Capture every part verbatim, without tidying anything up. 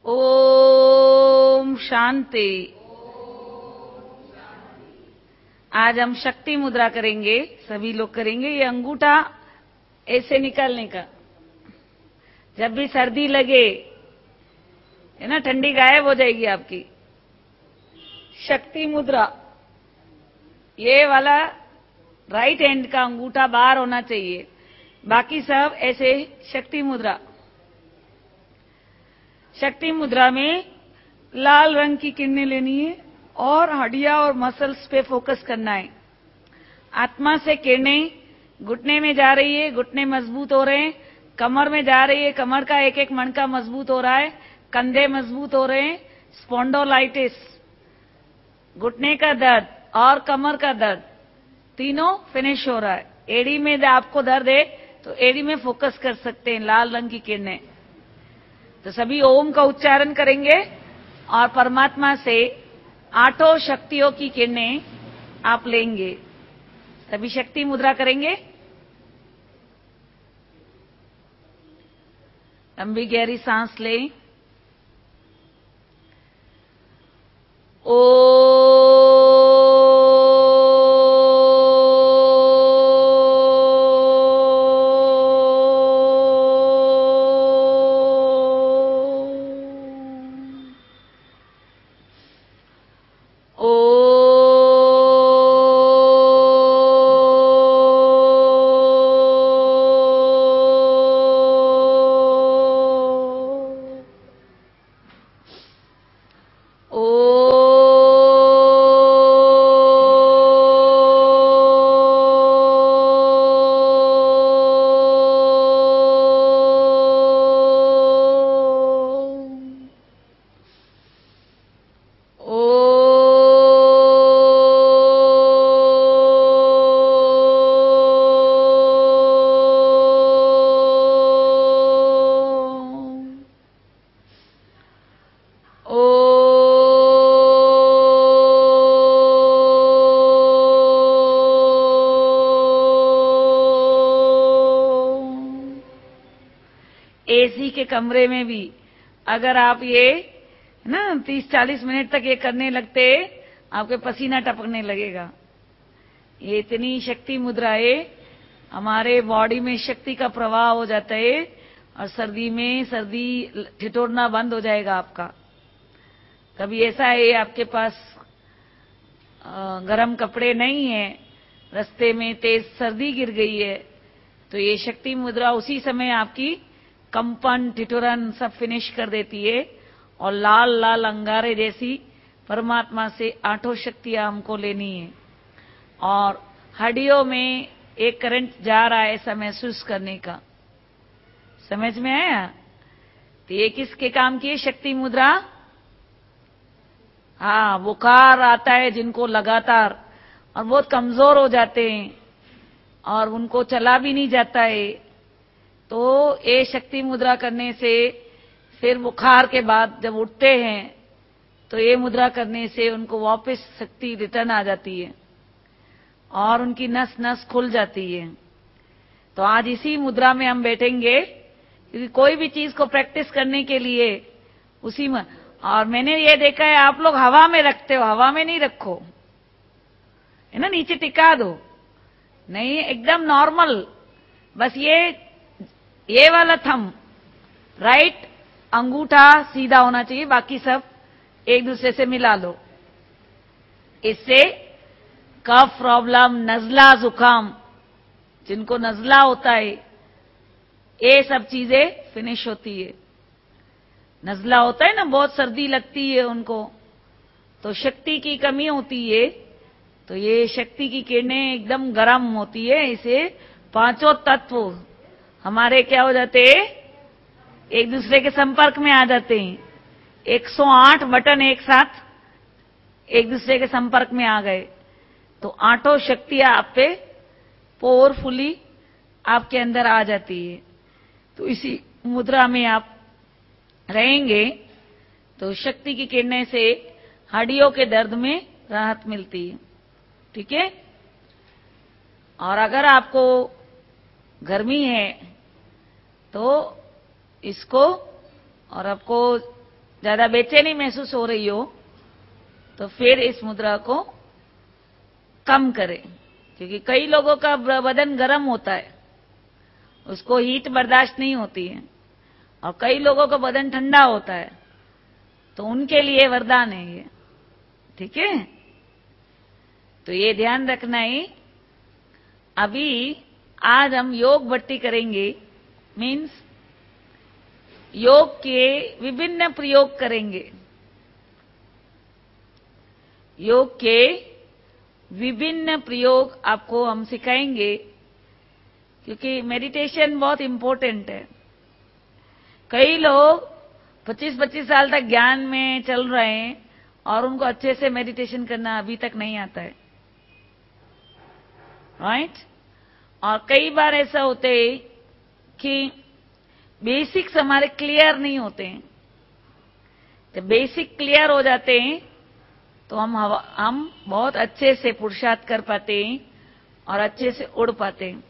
ओम शांति। आज हम शक्ति मुद्रा करेंगे, सभी लोग करेंगे। ये अंगूठा ऐसे निकालने का, जब भी सर्दी लगे है ना, ठंडी गायब हो जाएगी आपकी। शक्ति मुद्रा, ये वाला राइट हैंड का अंगूठा बाहर होना चाहिए, बाकी सब ऐसे। शक्ति मुद्रा, शक्ति मुद्रा में लाल रंग की किरणें लेनी है और हड्डियां और मसल्स पे फोकस करना है। आत्मा से किरणें घुटने में जा रही है, घुटने मजबूत हो रहे हैं। कमर में जा रही है, कमर का एक एक मणका मजबूत हो रहा है। कंधे मजबूत हो रहे हैं। स्पॉन्डोलाइटिस, घुटने का दर्द और कमर का दर्द, तीनों फिनिश हो रहा है। एड़ी में आपको दर्द है तो एड़ी में फोकस कर सकते हैं लाल रंग की किरणें। तो सभी ओम का उच्चारण करेंगे और परमात्मा से आठों शक्तियों की किरणें आप लेंगे। सभी शक्ति मुद्रा करेंगे। लंबी गहरी सांस लें। ओ एसी के कमरे में भी अगर आप ये ना तीस चालीस मिनट तक ये करने लगते, आपके पसीना टपकने लगेगा। ये इतनी शक्ति मुद्रा है, हमारे बॉडी में शक्ति का प्रवाह हो जाता है और सर्दी में सर्दी ठिठुरना बंद हो जाएगा आपका। कभी ऐसा है आपके पास गर्म कपड़े नहीं है, रास्ते में तेज सर्दी गिर गई है, तो ये शक्ति मुद्रा उसी समय आपकी कंपन ठिठुरन सब फिनिश कर देती है। और लाल लाल अंगारे जैसी परमात्मा से आठों शक्तियां हमको लेनी है और हड्डियों में एक करंट जा रहा है ऐसा महसूस करने का। समझ में आया? तो ये किसके काम की है शक्ति मुद्रा? हाँ, बुखार आता है जिनको लगातार और बहुत कमजोर हो जाते हैं और उनको चला भी नहीं जाता है, तो ये शक्ति मुद्रा करने से फिर बुखार के बाद जब उठते हैं तो ये मुद्रा करने से उनको वापस शक्ति रिटर्न आ जाती है और उनकी नस नस खुल जाती है। तो आज इसी मुद्रा में हम बैठेंगे, क्योंकि कोई भी चीज को प्रैक्टिस करने के लिए उसी में। और मैंने ये देखा है आप लोग हवा में रखते हो, हवा में नहीं रखो, है ना, नीचे टिका दो, नहीं, एकदम नॉर्मल। बस ये ये वाला थंब राइट अंगूठा सीधा होना चाहिए, बाकी सब एक दूसरे से मिला लो। इससे कफ प्रॉब्लम, नजला, जुकाम, जिनको नजला होता है, ये सब चीजें फिनिश होती है। नजला होता है ना, बहुत सर्दी लगती है उनको, तो शक्ति की कमी होती है, तो ये शक्ति की किरणें एकदम गर्म होती है। इसे पांचों तत्व हमारे क्या हो जाते हैं, एक दूसरे के संपर्क में आ जाते हैं। एक सौ आठ बटन एक साथ एक दूसरे के संपर्क में आ गए, तो आठों शक्तियां आप पे पावरफुली आपके अंदर आ जाती है। तो इसी मुद्रा में आप रहेंगे तो शक्ति की किरणें से हड्डियों के दर्द में राहत मिलती है। ठीक है? और अगर आपको गर्मी है तो इसको, और आपको ज्यादा बेचैनी महसूस हो रही हो तो फिर इस मुद्रा को कम करें, क्योंकि कई लोगों का बदन गर्म होता है, उसको हीट बर्दाश्त नहीं होती है, और कई लोगों का बदन ठंडा होता है, तो उनके लिए वरदान है ये। ठीक है, तो ये ध्यान रखना है। अभी आज हम योग भट्टी करेंगे, मीन्स योग के विभिन्न प्रयोग करेंगे। योग के विभिन्न प्रयोग आपको हम सिखाएंगे, क्योंकि मेडिटेशन बहुत इंपॉर्टेंट है। कई लोग पच्चीस पच्चीस साल तक ज्ञान में चल रहे हैं और उनको अच्छे से मेडिटेशन करना अभी तक नहीं आता है, राइट। और कई बार ऐसा होते है कि बेसिक्स हमारे क्लियर नहीं होते हैं। जब बेसिक क्लियर हो जाते हैं तो हम हम बहुत अच्छे से पुरुषार्थ कर पाते हैं और अच्छे से उड़ पाते हैं।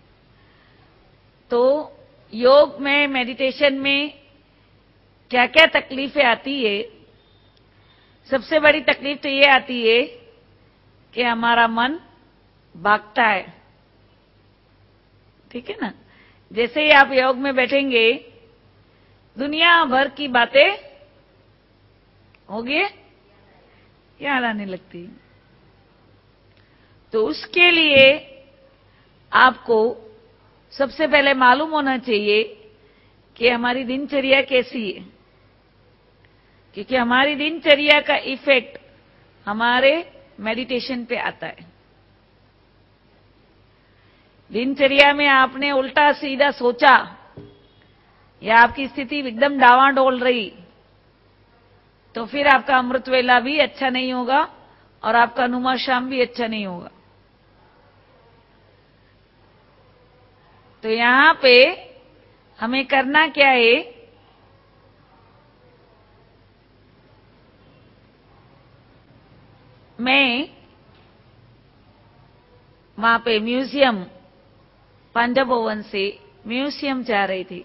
तो योग में, मेडिटेशन में क्या क्या तकलीफें आती है? सबसे बड़ी तकलीफ तो ये आती है कि हमारा मन भागता है। ठीक है ना, जैसे ही आप योग में बैठेंगे दुनिया भर की बातें होगी, याद आने लगती। तो उसके लिए आपको सबसे पहले मालूम होना चाहिए कि हमारी दिनचर्या कैसी है, क्योंकि हमारी दिनचर्या का इफेक्ट हमारे मेडिटेशन पे आता है। दिनचर्या में आपने उल्टा सीधा सोचा या आपकी स्थिति एकदम डावाडोल रही तो फिर आपका अमृत वेला भी अच्छा नहीं होगा और आपका नुमा शाम भी अच्छा नहीं होगा। तो यहां पे हमें करना क्या है? मैं वहां पे म्यूजियम, पांडव भवन से म्यूजियम जा रही थी,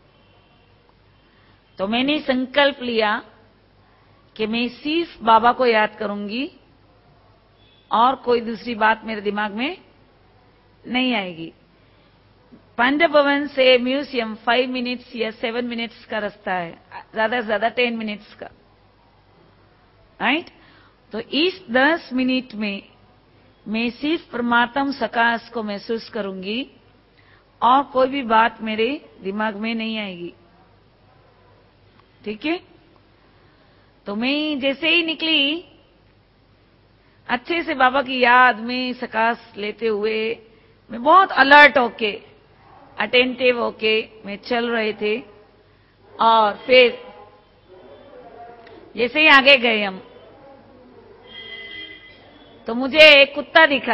तो मैंने संकल्प लिया कि मैं सिर्फ बाबा को याद करूंगी और कोई दूसरी बात मेरे दिमाग में नहीं आएगी। पांडव भवन से म्यूजियम फाइव मिनट्स या सेवन मिनट्स का रास्ता है, ज्यादा से ज्यादा टेन मिनट्स का, राइट। तो इस दस मिनट में मैं सिर्फ परमात्म सकाश को महसूस करूंगी और कोई भी बात मेरे दिमाग में नहीं आएगी। ठीक है, तो मैं जैसे ही निकली अच्छे से बाबा की याद में सकाश लेते हुए, मैं बहुत अलर्ट होके, अटेंटिव होके मैं चल रहे थे। और फिर जैसे ही आगे गए हम तो मुझे एक कुत्ता दिखा।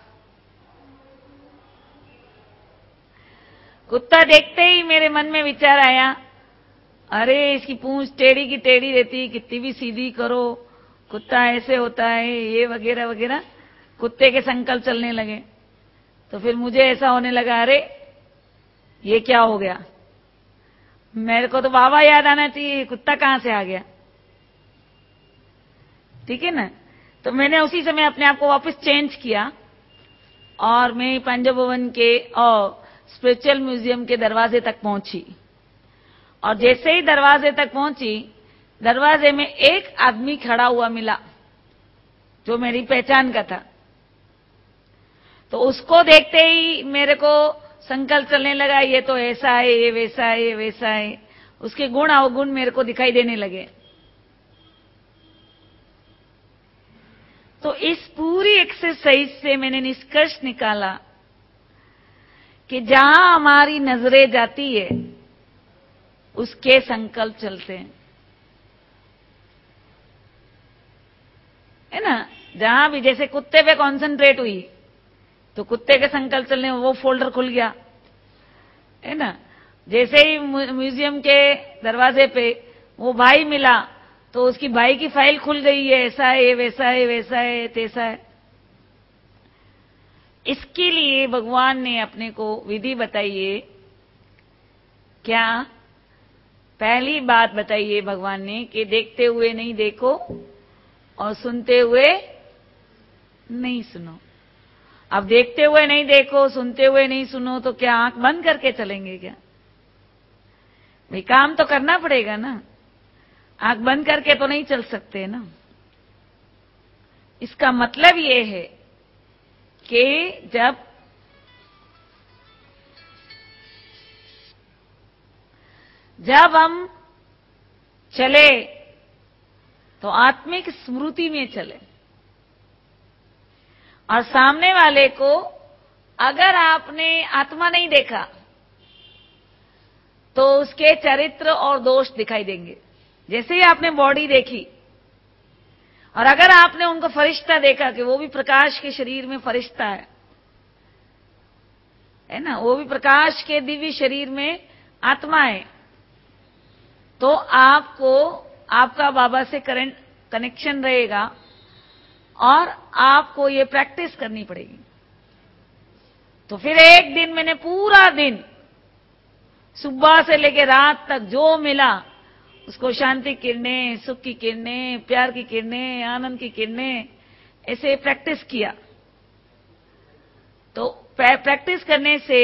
कुत्ता देखते ही मेरे मन में विचार आया, अरे इसकी पूंछ टेढ़ी की टेढ़ी रहती, कितनी भी सीधी करो कुत्ता ऐसे होता है, ये वगैरह वगैरह कुत्ते के संकल्प चलने लगे। तो फिर मुझे ऐसा होने लगा, अरे ये क्या हो गया, मेरे को तो बाबा याद आना चाहिए, कुत्ता कहां से आ गया। ठीक है ना, तो मैंने उसी समय अपने आप को वापस चेंज किया और मैं पांडव भवन के और स्पिरिचुअल म्यूजियम के दरवाजे तक पहुंची। और जैसे ही दरवाजे तक पहुंची, दरवाजे में एक आदमी खड़ा हुआ मिला जो मेरी पहचान का था। तो उसको देखते ही मेरे को संकल्प चलने लगा, ये तो ऐसा है, ये वैसा है, ये वैसा है। उसके गुण अवगुण मेरे को दिखाई देने लगे। तो इस पूरी एक्सरसाइज से मैंने निष्कर्ष निकाला कि जहां हमारी नजरें जाती है उसके संकल्प चलते हैं, है ना। जहां भी जैसे कुत्ते पे कॉन्सेंट्रेट हुई तो कुत्ते के संकल्प चलने वो फोल्डर खुल गया, है ना। जैसे ही म्यूजियम के दरवाजे पे वो भाई मिला तो उसकी भाई की फाइल खुल गई है, ऐसा है, वैसा है, वैसा है, तैसा है। इसके लिए भगवान ने अपने को विधि बताई है क्या, पहली बात बताइए भगवान ने कि देखते हुए नहीं देखो और सुनते हुए नहीं सुनो। अब देखते हुए नहीं देखो, सुनते हुए नहीं सुनो, तो क्या आंख बंद करके चलेंगे क्या? भाई काम तो करना पड़ेगा ना, आंख बंद करके तो नहीं चल सकते ना। इसका मतलब ये है कि जब जब हम चले तो आत्मिक स्मृति में चले, और सामने वाले को अगर आपने आत्मा नहीं देखा तो उसके चरित्र और दोष दिखाई देंगे। जैसे ही आपने बॉडी देखी और अगर आपने उनको फरिश्ता देखा कि वो भी प्रकाश के शरीर में फरिश्ता है, है ना, वो भी प्रकाश के दिव्य शरीर में आत्मा है, तो आपको आपका बाबा से करंट कनेक्शन रहेगा और आपको ये प्रैक्टिस करनी पड़ेगी। तो फिर एक दिन मैंने पूरा दिन सुबह से लेकर रात तक जो मिला उसको शांति किरणें, सुख की किरणें, प्यार की किरणें, आनंद की किरणें, ऐसे प्रैक्टिस किया। तो प्रैक्टिस करने से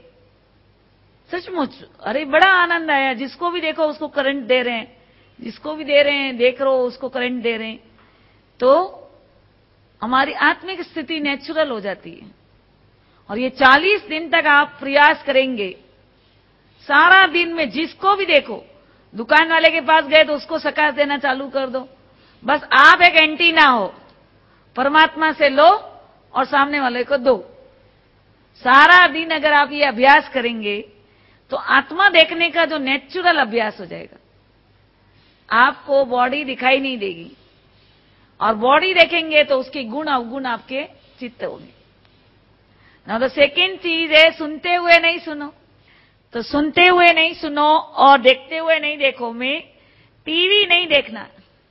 सचमुच अरे बड़ा आनंद आया। जिसको भी देखो उसको करंट दे रहे हैं, जिसको भी दे रहे हैं, देख रहे हो उसको करंट दे रहे हैं, तो हमारी आत्मिक स्थिति नेचुरल हो जाती है। और ये चालीस दिन तक आप प्रयास करेंगे, सारा दिन में जिसको भी देखो, दुकान वाले के पास गए तो उसको सकाश देना चालू कर दो। बस आप एक एंटीना हो, परमात्मा से लो और सामने वाले को दो। सारा दिन अगर आप ये अभ्यास करेंगे तो आत्मा देखने का जो नेचुरल अभ्यास हो जाएगा। आपको बॉडी दिखाई नहीं देगी, और बॉडी देखेंगे तो उसके गुण अवगुण आपके चित्त होंगे। नाउ द सेकेंड चीज है सुनते हुए नहीं सुनो। तो सुनते हुए नहीं सुनो और देखते हुए नहीं देखो में टीवी नहीं देखना,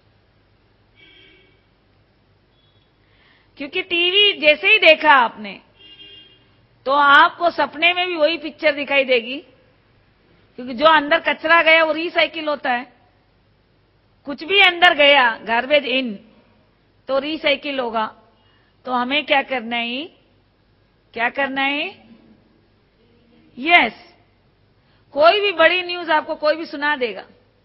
क्योंकि टीवी जैसे ही देखा आपने तो आपको सपने में भी वही पिक्चर दिखाई देगी, क्योंकि जो अंदर कचरा गया वो रिसाइकिल होता है। कुछ भी अंदर गया गार्बेज इन तो रिसाइकिल होगा। तो हमें क्या करना है, क्या करना है? यस, कोई भी बड़ी न्यूज आपको कोई भी सुना देगा,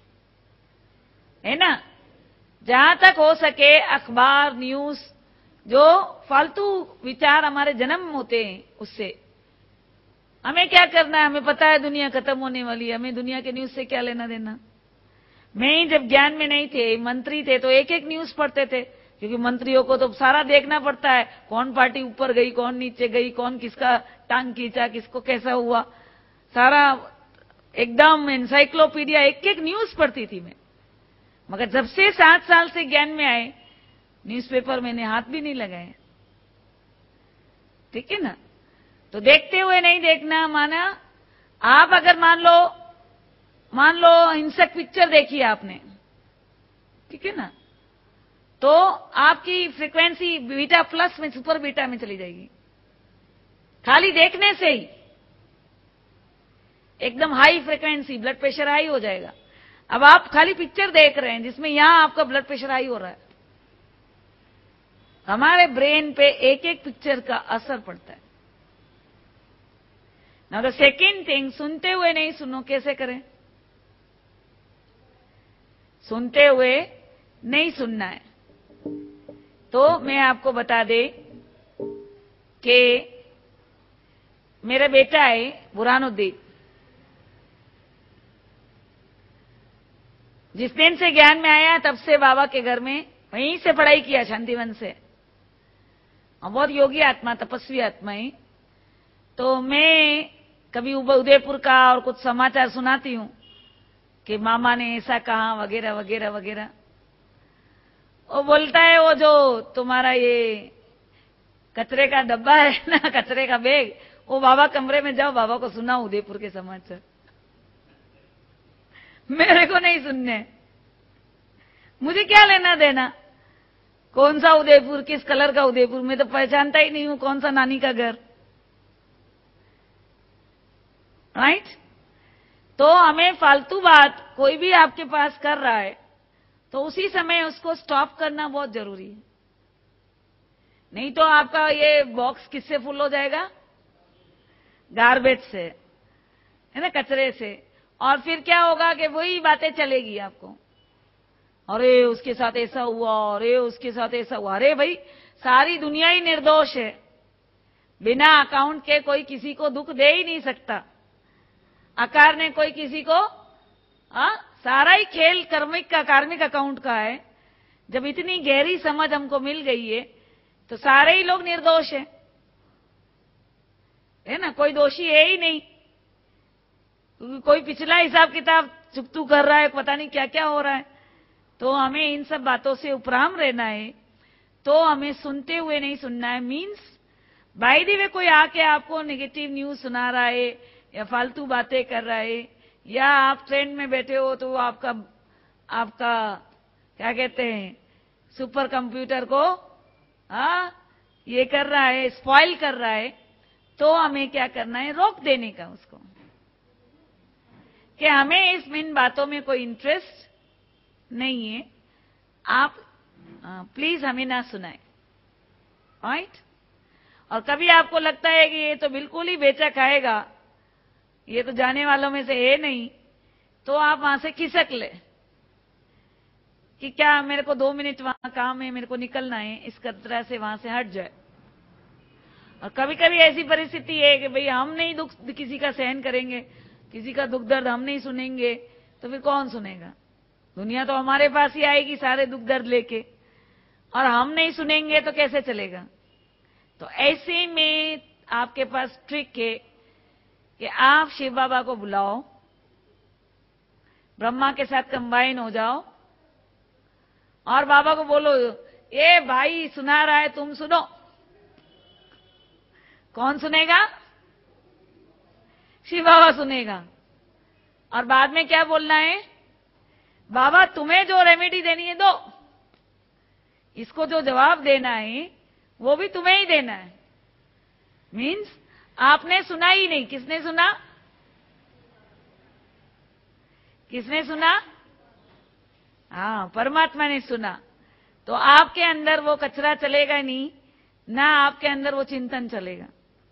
है ना। जहां तक हो सके अखबार, न्यूज, जो फालतू विचार हमारे जन्म होते हैं उससे हमें क्या करना है? हमें पता है दुनिया खत्म होने वाली है, हमें दुनिया के न्यूज से क्या लेना देना। मैं ही जब ज्ञान में नहीं थे, मंत्री थे, तो एक एक न्यूज पढ़ते थे, क्योंकि मंत्रियों को तो सारा देखना पड़ता है, कौन पार्टी ऊपर गई, कौन नीचे गई, कौन किसका टांग खींचा, किसको कैसा हुआ, सारा एकदम एनसाइक्लोपीडिया, एक एक न्यूज पढ़ती थी मैं। मगर जब से सात साल से ज्ञान में आए, न्यूज़पेपर मैंने हाथ भी नहीं लगाया। ठीक है ना। तो देखते हुए नहीं देखना माना, आप अगर मान लो मान लो हिंसक पिक्चर देखी आपने, ठीक है ना, तो आपकी फ्रीक्वेंसी बीटा प्लस में, सुपर बीटा में चली जाएगी, खाली देखने से ही एकदम high frequency, blood pressure high हो जाएगा। अब आप खाली पिक्चर देख रहे हैं जिसमें यहां आपका ब्लड प्रेशर हाई हो रहा है। हमारे ब्रेन पे एक एक पिक्चर का असर पड़ता है। नाउ द सेकेंड थिंग, सुनते हुए नहीं सुनो। कैसे करें? सुनते हुए नहीं सुनना है। तो मैं आपको बता दे कि मेरा बेटा है बुरहानुद्दीन, जिस दिन से ज्ञान में आया तब से बाबा के घर में वहीं से पढ़ाई किया, शांतिवन से। और बहुत योगी आत्मा, तपस्वी आत्मा है। तो मैं कभी उदयपुर का और कुछ समाचार सुनाती हूं कि मामा ने ऐसा कहा वगैरह वगैरह वगैरह। वो बोलता है वो जो तुम्हारा ये कचरे का डब्बा है ना, कचरे का बैग, वो बाबा कमरे में जाओ, बाबा को सुनाओ उदयपुर के समाचार। मेरे को नहीं सुनने, मुझे क्या लेना देना, कौन सा उदयपुर, किस कलर का उदयपुर, मैं तो पहचानता ही नहीं हूं कौन सा नानी का घर, राइट। तो हमें फालतू बात कोई भी आपके पास कर रहा है तो उसी समय उसको स्टॉप करना बहुत जरूरी है। नहीं तो आपका ये बॉक्स किससे फुल हो जाएगा? गार्बेज से, है ना, कचरे से। और फिर क्या होगा कि वही बातें चलेगी आपको, अरे उसके साथ ऐसा हुआ, अरे उसके साथ ऐसा हुआ। अरे भाई, सारी दुनिया ही निर्दोष है, बिना अकाउंट के कोई किसी को दुख दे ही नहीं सकता। आकार ने कोई किसी को, आ, सारा ही खेल कर्मिक का, कार्मिक अकाउंट का है। जब इतनी गहरी समझ हमको मिल गई है तो सारे ही लोग निर्दोष हैं, है ना, कोई दोषी है ही नहीं। कोई पिछला हिसाब किताब चुकतू कर रहा है, पता नहीं क्या क्या हो रहा है। तो हमें इन सब बातों से उपराम रहना है। तो हमें सुनते हुए नहीं सुनना है। मीन्स बाय द वे कोई आके आपको नेगेटिव न्यूज सुना रहा है या फालतू बातें कर रहा है, या आप ट्रेन में बैठे हो तो आपका आपका क्या कहते हैं, सुपर कंप्यूटर को आ, ये कर रहा है, स्पॉइल कर रहा है, तो हमें क्या करना है? रोक देने का उसको, कि हमें इस इन बातों में कोई इंटरेस्ट नहीं है, आप प्लीज हमें ना सुनाए। राइट? और कभी आपको लगता है कि ये तो बिल्कुल ही बेचा खाएगा, ये तो जाने वालों में से है नहीं, तो आप वहां से खिसक ले कि क्या मेरे को दो मिनट वहां काम है, मेरे को निकलना है, इस तरह से वहां से हट जाए। और कभी कभी ऐसी परिस्थिति है कि भाई हम नहीं दुख किसी का सहन करेंगे, किसी का दुख दर्द हम नहीं सुनेंगे, तो फिर कौन सुनेगा? दुनिया तो हमारे पास ही आएगी सारे दुख दर्द लेके, और हम नहीं सुनेंगे तो कैसे चलेगा? तो ऐसे में आपके पास ट्रिक है कि आप शिव बाबा को बुलाओ, ब्रह्मा के साथ कंबाइन हो जाओ और बाबा को बोलो, ए भाई सुना रहा है, तुम सुनो। कौन सुनेगा? शिव बाबा सुनेगा। और बाद में क्या बोलना है? बाबा तुम्हें जो रेमेडी देनी है दो, इसको जो जवाब देना है वो भी तुम्हें ही देना है। मीन्स आपने सुना ही नहीं। किसने सुना? किसने सुना? हाँ, परमात्मा ने सुना। तो आपके अंदर वो कचरा चलेगा नहीं, ना आपके अंदर वो चिंतन चलेगा।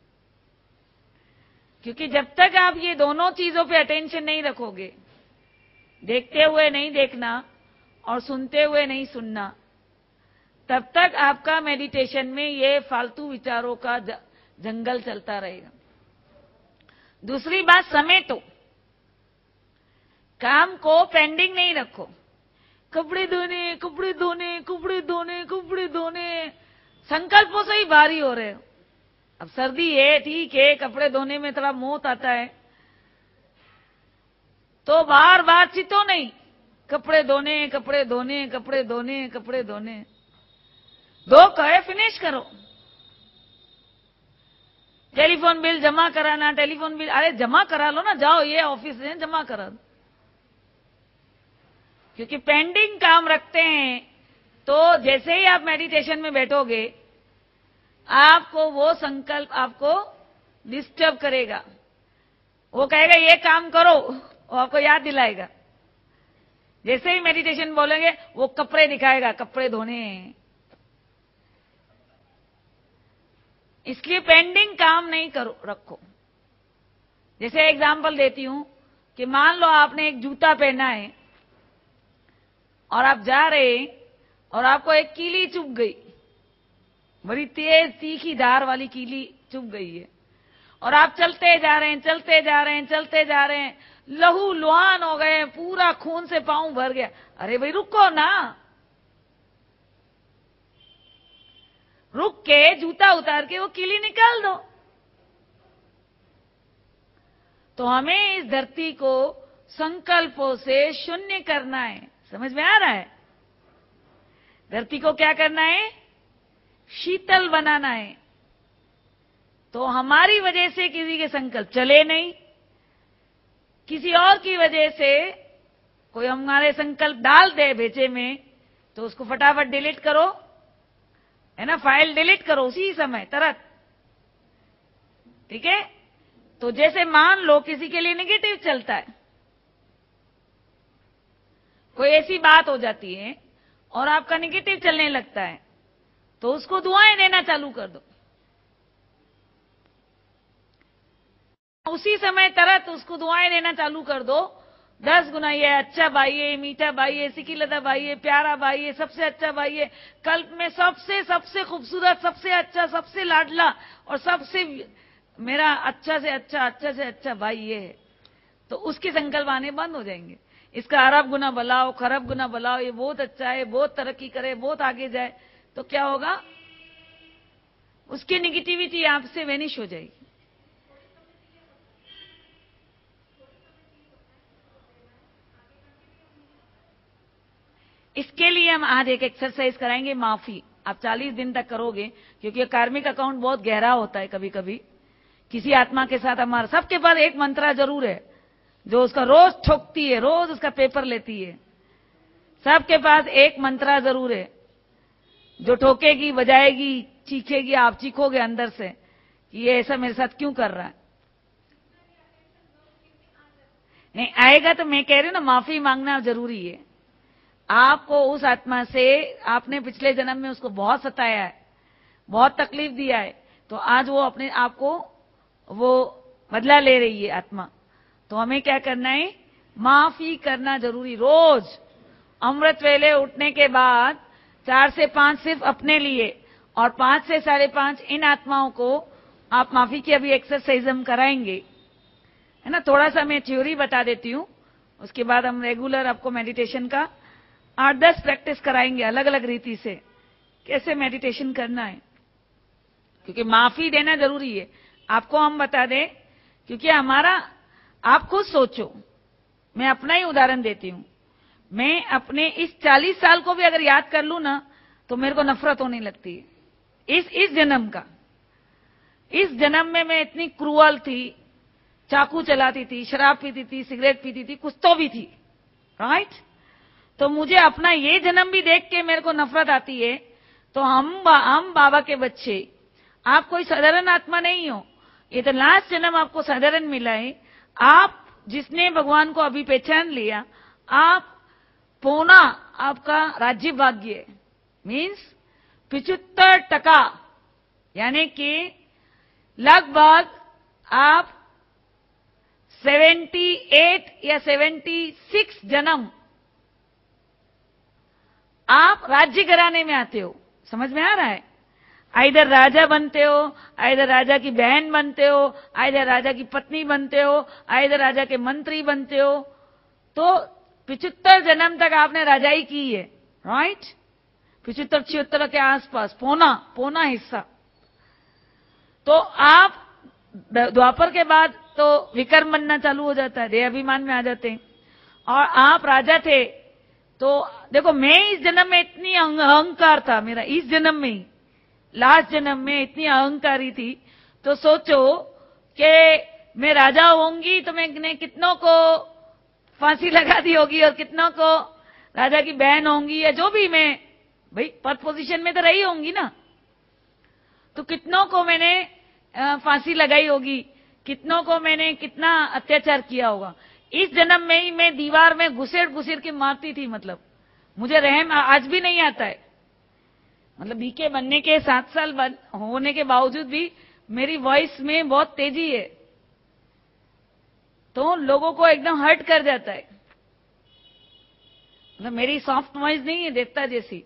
क्योंकि जब तक आप ये दोनों चीजों पे अटेंशन नहीं रखोगे, देखते हुए नहीं देखना और सुनते हुए नहीं सुनना, तब तक आपका मेडिटेशन में ये फालतू विचारों का जंगल चलता रहेगा। दूसरी बात, समेटो, काम को पेंडिंग नहीं रखो। कपड़े धोने, कपड़े धोने, कपड़े धोने, कपड़े धोने, संकल्पों से ही भारी हो रहे हो। अब सर्दी है, ठीक है, कपड़े धोने में थोड़ा मोह आता है, तो बार बार चितो नहीं, कपड़े धोने, कपड़े धोने, कपड़े धोने, कपड़े धोने, दो कहे फिनिश करो। टेलीफोन बिल जमा कराना, टेलीफोन बिल, अरे जमा करा लो ना, जाओ ये ऑफिस है, जमा करा दो। क्योंकि पेंडिंग काम रखते हैं तो जैसे ही आप मेडिटेशन में बैठोगे, आपको वो संकल्प आपको डिस्टर्ब करेगा। वो कहेगा ये काम करो, वो आपको याद दिलाएगा। जैसे ही मेडिटेशन बोलेंगे वो कपड़े दिखाएगा, कपड़े धोने। इसलिए पेंडिंग काम नहीं करो, रखो। जैसे एग्जांपल देती हूं कि मान लो आपने एक जूता पहना है और आप जा रहे हैं और आपको एक कीली चुभ गई, बड़ी तेज तीखी धार वाली कीली चुभ गई है, और आप चलते जा रहे हैं, चलते जा रहे हैं, चलते जा रहे हैं, लहू लुहान हो गए, पूरा खून से पांव भर गया। अरे भाई रुको ना, रुक के जूता उतार के वो कीली निकाल दो। तो हमें इस धरती को संकल्पों से शून्य करना है। समझ में आ रहा है? धरती को क्या करना है? शीतल बनाना है। तो हमारी वजह से किसी के संकल्प चले नहीं, किसी और की वजह से कोई हमारे संकल्प डाल दे भेजे में, तो उसको फटाफट डिलीट करो, है ना, फाइल डिलीट करो उसी समय तुरंत। ठीक है? तो जैसे मान लो किसी के लिए नेगेटिव चलता है, कोई ऐसी बात हो जाती है और आपका निगेटिव चलने लगता है, तो उसको दुआएं देना चालू कर दो। उसी समय तरत उसको दुआएं देना चालू कर दो। दस गुना ये अच्छा भाई है, मीठा भाई है, सिकीलता भाई है, प्यारा भाई है, सबसे अच्छा भाई है, कल्प में सबसे सबसे खूबसूरत, सबसे अच्छा, सबसे लाडला और सबसे मेरा अच्छा से अच्छा, अच्छा से अच्छा भाई ये है। तो उसके संकल्प आने बंद हो जाएंगे। इसका अरब गुना भलाओ, खरब गुना भलाओ, ये बहुत अच्छा है, बहुत तरक्की करे, बहुत आगे जाए, तो क्या होगा? उसकी निगेटिविटी आपसे वेनिश हो जाएगी। इसके लिए हम आज एक एक्सरसाइज कराएंगे, माफी। आप चालीस दिन तक करोगे, क्योंकि कार्मिक अकाउंट बहुत गहरा होता है। कभी कभी किसी आत्मा के साथ हमारा, सबके पास एक मंत्रा जरूर है जो उसका रोज ठोकती है, रोज उसका पेपर लेती है। सबके पास एक मंत्रा जरूर है जो ठोकेगी, बजाएगी, चीखेगी, आप चीखोगे अंदर से कि ये ऐसा मेरे साथ क्यों कर रहा है। नहीं आएगा तो मैं कह रही हूं ना, माफी मांगना जरूरी है। आपको उस आत्मा से, आपने पिछले जन्म में उसको बहुत सताया है, बहुत तकलीफ दिया है, तो आज वो अपने आप को वो बदला ले रही है आत्मा। तो हमें क्या करना है? माफी करना जरूरी। रोज अमृत वेले उठने के बाद चार से पांच सिर्फ अपने लिए और पांच से साढ़े पांच इन आत्माओं को आप माफी की अभी एक्सरसाइज हम कराएंगे, है ना। थोड़ा सा मैं थ्योरी बता देती हूँ, उसके बाद हम रेगुलर आपको मेडिटेशन का आठ दस प्रैक्टिस कराएंगे अलग अलग रीति से, कैसे मेडिटेशन करना है। क्योंकि माफी देना जरूरी है। आपको हम बता दें, क्योंकि हमारा, आप खुद सोचो, मैं अपना ही उदाहरण देती हूं। मैं अपने इस चालीस साल को भी अगर याद कर लूं ना, तो मेरे को नफरत होने लगती है। इस इस जन्म का, इस जन्म में मैं इतनी क्रूअल थी, चाकू चलाती थी, शराब पीती थी, सिगरेट पीती थी, कुछ तो भी थी, राइट। तो मुझे अपना ये जन्म भी देख के मेरे को नफरत आती है। तो हम हम बाबा के बच्चे, आप कोई साधारण आत्मा नहीं हो। ये तो लास्ट जन्म आपको साधारण मिला है। आप जिसने भगवान को अभी पहचान लिया, आप पौना आपका राज्य भाग्य है, मीन्स पिचहत्तर टका, यानी कि लगभग आप अठहत्तर या छिहत्तर जन्म आप राज्य घराने में आते हो। समझ में आ रहा है? आइधर राजा बनते हो, आइधर राजा की बहन बनते हो, आइधर राजा की पत्नी बनते हो, आइधर राजा के मंत्री बनते हो। तो पिचहत्तर जन्म तक आपने राजाई की है, राइट। पिचहत्तर छिहत्तर के आसपास, पौना पौना हिस्सा। तो आप द्वापर के बाद तो विक्रम बनना चालू हो जाता है, देह अभिमान में आ जाते हैं। और आप राजा थे, तो देखो मैं इस जन्म में इतनी अहंकार था मेरा, इस जन्म में ही, लास्ट जन्म में इतनी अहंकारी थी। तो सोचो कि मैं राजा होंगी तो मैंने कितनों को फांसी लगा दी होगी, और कितनों को राजा की बहन होंगी, या जो भी, मैं भाई पद पोजीशन में तो रही होंगी ना, तो कितनों को मैंने फांसी लगाई होगी, कितनों को मैंने कितना अत्याचार किया होगा। इस जन्म में ही मैं दीवार में घुसेड़ घुसेड़ के मारती थी। मतलब मुझे रहम आज भी नहीं आता है। मतलब बीके बनने के सात साल होने के बावजूद भी मेरी वॉइस में बहुत तेजी है, तो लोगों को एकदम हर्ट कर जाता है। मतलब मेरी सॉफ्ट वॉइस नहीं है देवता जैसी,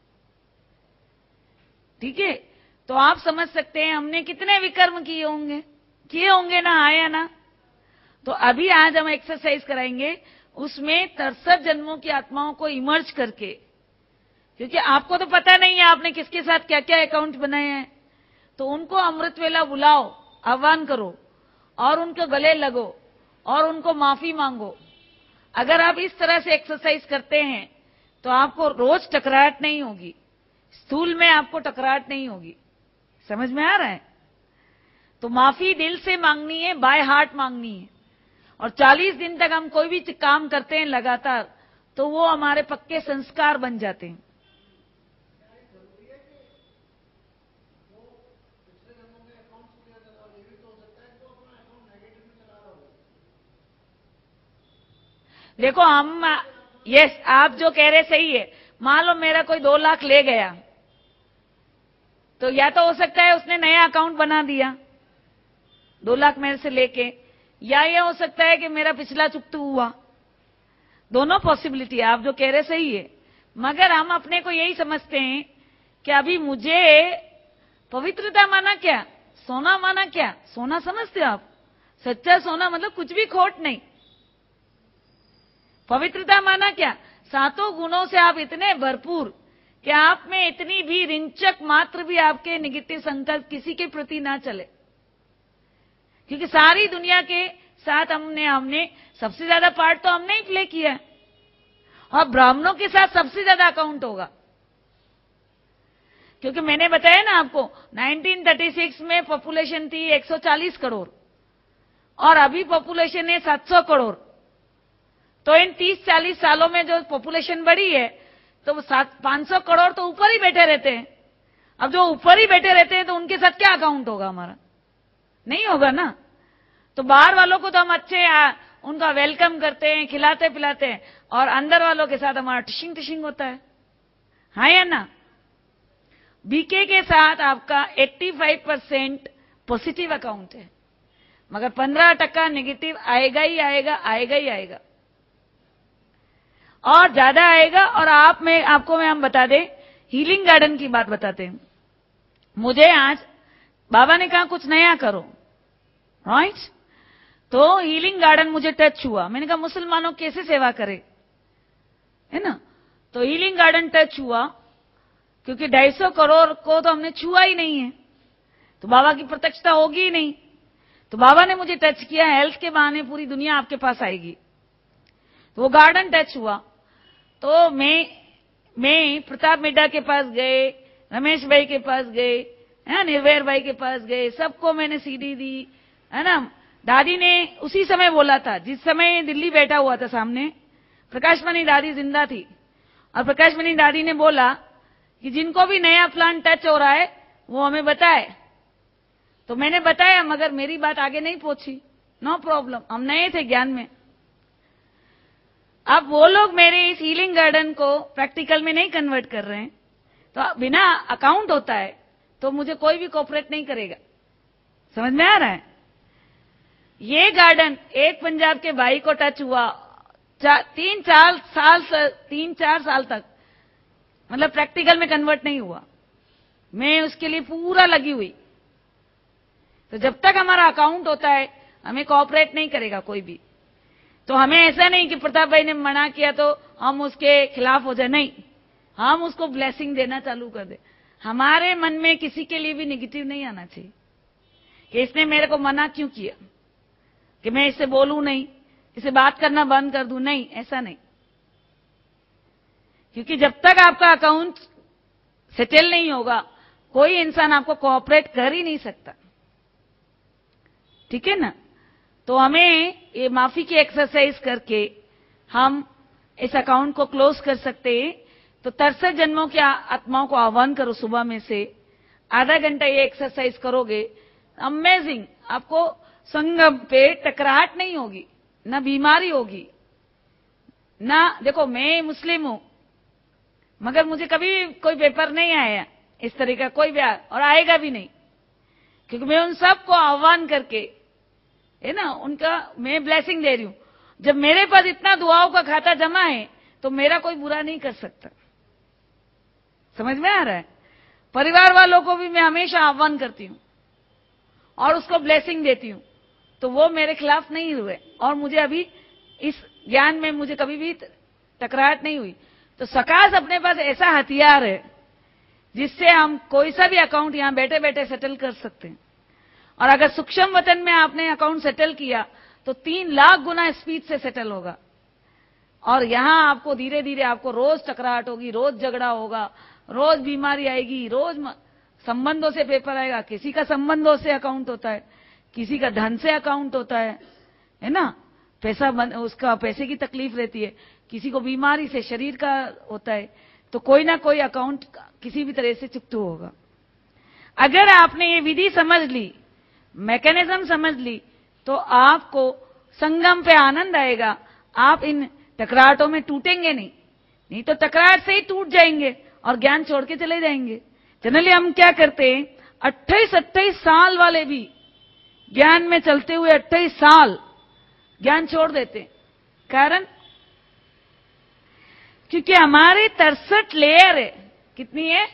ठीक है। तो आप समझ सकते हैं हमने कितने विकर्म किए होंगे, किए होंगे ना, आया ना। तो अभी आज हम एक्सरसाइज कराएंगे, उसमें तिरसठ जन्मों की आत्माओं को इमर्ज करके, क्योंकि आपको तो पता नहीं है आपने किसके साथ क्या क्या अकाउंट बनाए हैं। तो उनको अमृत वेला बुलाओ, आह्वान करो और उनको गले लगो और उनको माफी मांगो। अगर आप इस तरह से एक्सरसाइज करते हैं तो आपको रोज टकराहट नहीं होगी, स्थूल में आपको टकराहट नहीं होगी। समझ में आ रहा है? तो माफी दिल से मांगनी है, बाय हार्ट मांगनी है। और चालीस दिन तक हम कोई भी काम करते हैं लगातार, तो वो हमारे पक्के संस्कार बन जाते हैं। देखो हम यस, आप जो कह रहे सही है। मान लो मेरा कोई दो लाख ले गया, तो या तो हो सकता है उसने नया अकाउंट बना दिया दो लाख मेरे से लेके, या ये हो सकता है कि मेरा पिछला चुकतू हुआ। दोनों पॉसिबिलिटी, आप जो कह रहे सही है। मगर हम अपने को यही समझते हैं कि अभी मुझे पवित्रता माना क्या, सोना माना क्या? सोना समझते हो आप? सच्चा सोना मतलब कुछ भी खोट नहीं। पवित्रता माना क्या? सातों गुणों से आप इतने भरपूर कि आप में इतनी भी रिंचक मात्र भी आपके नेगेटिव संकल्प किसी के प्रति ना चले, क्योंकि सारी दुनिया के साथ हमने हमने सबसे ज्यादा पार्ट तो हमने ही प्ले किया है, और ब्राह्मणों के साथ सबसे ज्यादा अकाउंट होगा। क्योंकि मैंने बताया ना आपको, उन्नीस सौ छत्तीस में पॉपुलेशन थी एक सौ चालीस करोड़ और अभी पॉपुलेशन है सात सौ करोड़। तो इन तीस चालीस सालों में जो पॉपुलेशन बढ़ी है, तो पाँच सौ करोड़ तो ऊपर ही बैठे रहते हैं। अब जो ऊपर ही बैठे रहते हैं तो उनके साथ क्या अकाउंट होगा हमारा? नहीं होगा ना। तो बाहर वालों को तो हम अच्छे आ, उनका वेलकम करते हैं, खिलाते पिलाते हैं, और अंदर वालों के साथ हमारा टिशिंग टिशिंग होता है, हाँ या ना? बीके के साथ आपका पचासी परसेंट पॉजिटिव अकाउंट है, मगर पंद्रह टका नेगेटिव आएगा ही आएगा, आएगा ही आएगा, और ज्यादा आएगा। और आप में आपको मैं हम बता दें, हीलिंग गार्डन की बात बताते हैं। मुझे आज बाबा ने कहा कुछ नया करो, राइट? तो हीलिंग गार्डन मुझे टच हुआ। मैंने कहा मुसलमानों कैसे सेवा करे, है ना? तो हीलिंग गार्डन टच हुआ, क्योंकि ढाई सौ करोड़ को तो हमने छुआ ही नहीं है, तो बाबा की प्रत्यक्षता होगी ही नहीं। तो बाबा ने मुझे टच किया, हेल्थ के बहाने पूरी दुनिया आपके पास आएगी। तो वो गार्डन टच हुआ। तो मैं मैं प्रताप मिड्डा के पास गए, रमेश भाई के पास गए, है निर्भयर भाई के पास गए, सबको मैंने सीडी दी, है ना? दादी ने उसी समय बोला था, जिस समय दिल्ली बैठा हुआ था सामने, प्रकाशमणि दादी जिंदा थी, और प्रकाशमणि दादी ने बोला कि जिनको भी नया प्लान टच हो रहा है वो हमें बताए। तो मैंने बताया, मगर मेरी बात आगे नहीं पहुंची। नो प्रॉब्लम, हम नए थे ज्ञान में। अब वो लोग मेरे इस हीलिंग गार्डन को प्रैक्टिकल में नहीं कन्वर्ट कर रहे हैं, तो बिना अकाउंट होता है तो मुझे कोई भी कोऑपरेट नहीं करेगा। समझ में आ रहा है? ये गार्डन एक पंजाब के भाई को टच हुआ, चा, तीन चार साल तीन चार साल तक मतलब प्रैक्टिकल में कन्वर्ट नहीं हुआ। मैं उसके लिए पूरा लगी हुई। तो जब तक हमारा अकाउंट होता है हमें कोऑपरेट नहीं करेगा कोई भी। तो हमें ऐसा नहीं कि प्रताप भाई ने मना किया तो हम उसके खिलाफ हो जाए, नहीं, हम उसको ब्लेसिंग देना चालू कर दे। हमारे मन में किसी के लिए भी नेगेटिव नहीं आना चाहिए कि इसने मेरे को मना क्यों किया, कि मैं इससे बोलूं नहीं, इसे बात करना बंद कर दूं, नहीं, ऐसा नहीं। क्योंकि जब तक आपका अकाउंट सेटल नहीं होगा कोई इंसान आपको कोऑपरेट कर ही नहीं सकता, ठीक है ना? तो हमें ये माफी की एक्सरसाइज करके हम इस अकाउंट को क्लोज कर सकते हैं। तो तिरसठ जन्मों की आत्माओं को आह्वान करो, सुबह में से आधा घंटा ये एक्सरसाइज करोगे, अमेजिंग, आपको संगम पे टकराहट नहीं होगी, ना बीमारी होगी ना। देखो मैं मुस्लिम हूं, मगर मुझे कभी कोई पेपर नहीं आया इस तरह का, कोई भी, और आएगा भी नहीं, क्योंकि मैं उन सबको आह्वान करके, है ना, उनका मैं ब्लेसिंग दे रही हूं। जब मेरे पास इतना दुआओं का खाता जमा है तो मेरा कोई बुरा नहीं कर सकता। समझ में आ रहा है? परिवार वालों को भी मैं हमेशा आह्वान करती हूं और उसको ब्लेसिंग देती हूं, तो वो मेरे खिलाफ नहीं हुए, और मुझे अभी इस ज्ञान में मुझे कभी भी टकराहट नहीं हुई। तो सकाश अपने पास ऐसा हथियार है जिससे हम कोई सा भी अकाउंट यहां बैठे बैठे सेटल कर सकते हैं। और अगर सूक्ष्म वतन में आपने अकाउंट सेटल किया तो तीन लाख गुना स्पीड से सेटल होगा, और यहां आपको धीरे धीरे आपको रोज टकराहट होगी, रोज झगड़ा होगा, रोज बीमारी आएगी, रोज संबंधों से पेपर आएगा। किसी का संबंधों से अकाउंट होता है, किसी का धन से अकाउंट होता है, है ना, पैसा उसका पैसे की तकलीफ रहती है, किसी को बीमारी से शरीर का होता है। तो कोई ना कोई अकाउंट किसी भी तरह से चुकता होगा। अगर आपने ये विधि समझ ली, मैकेनिज्म समझ ली, तो आपको संगम पे आनंद आएगा। आप इन टकराहटों में टूटेंगे नहीं, नहीं तो टकराहट से ही टूट जाएंगे और ज्ञान छोड़ के चले जाएंगे। जनरली हम क्या करते हैं, अट्ठाईस अट्ठाईस साल वाले भी ज्ञान में चलते हुए अट्ठाईस साल ज्ञान छोड़ देते। कारण क्योंकि हमारे तिरसठ लेयर है। कितनी है?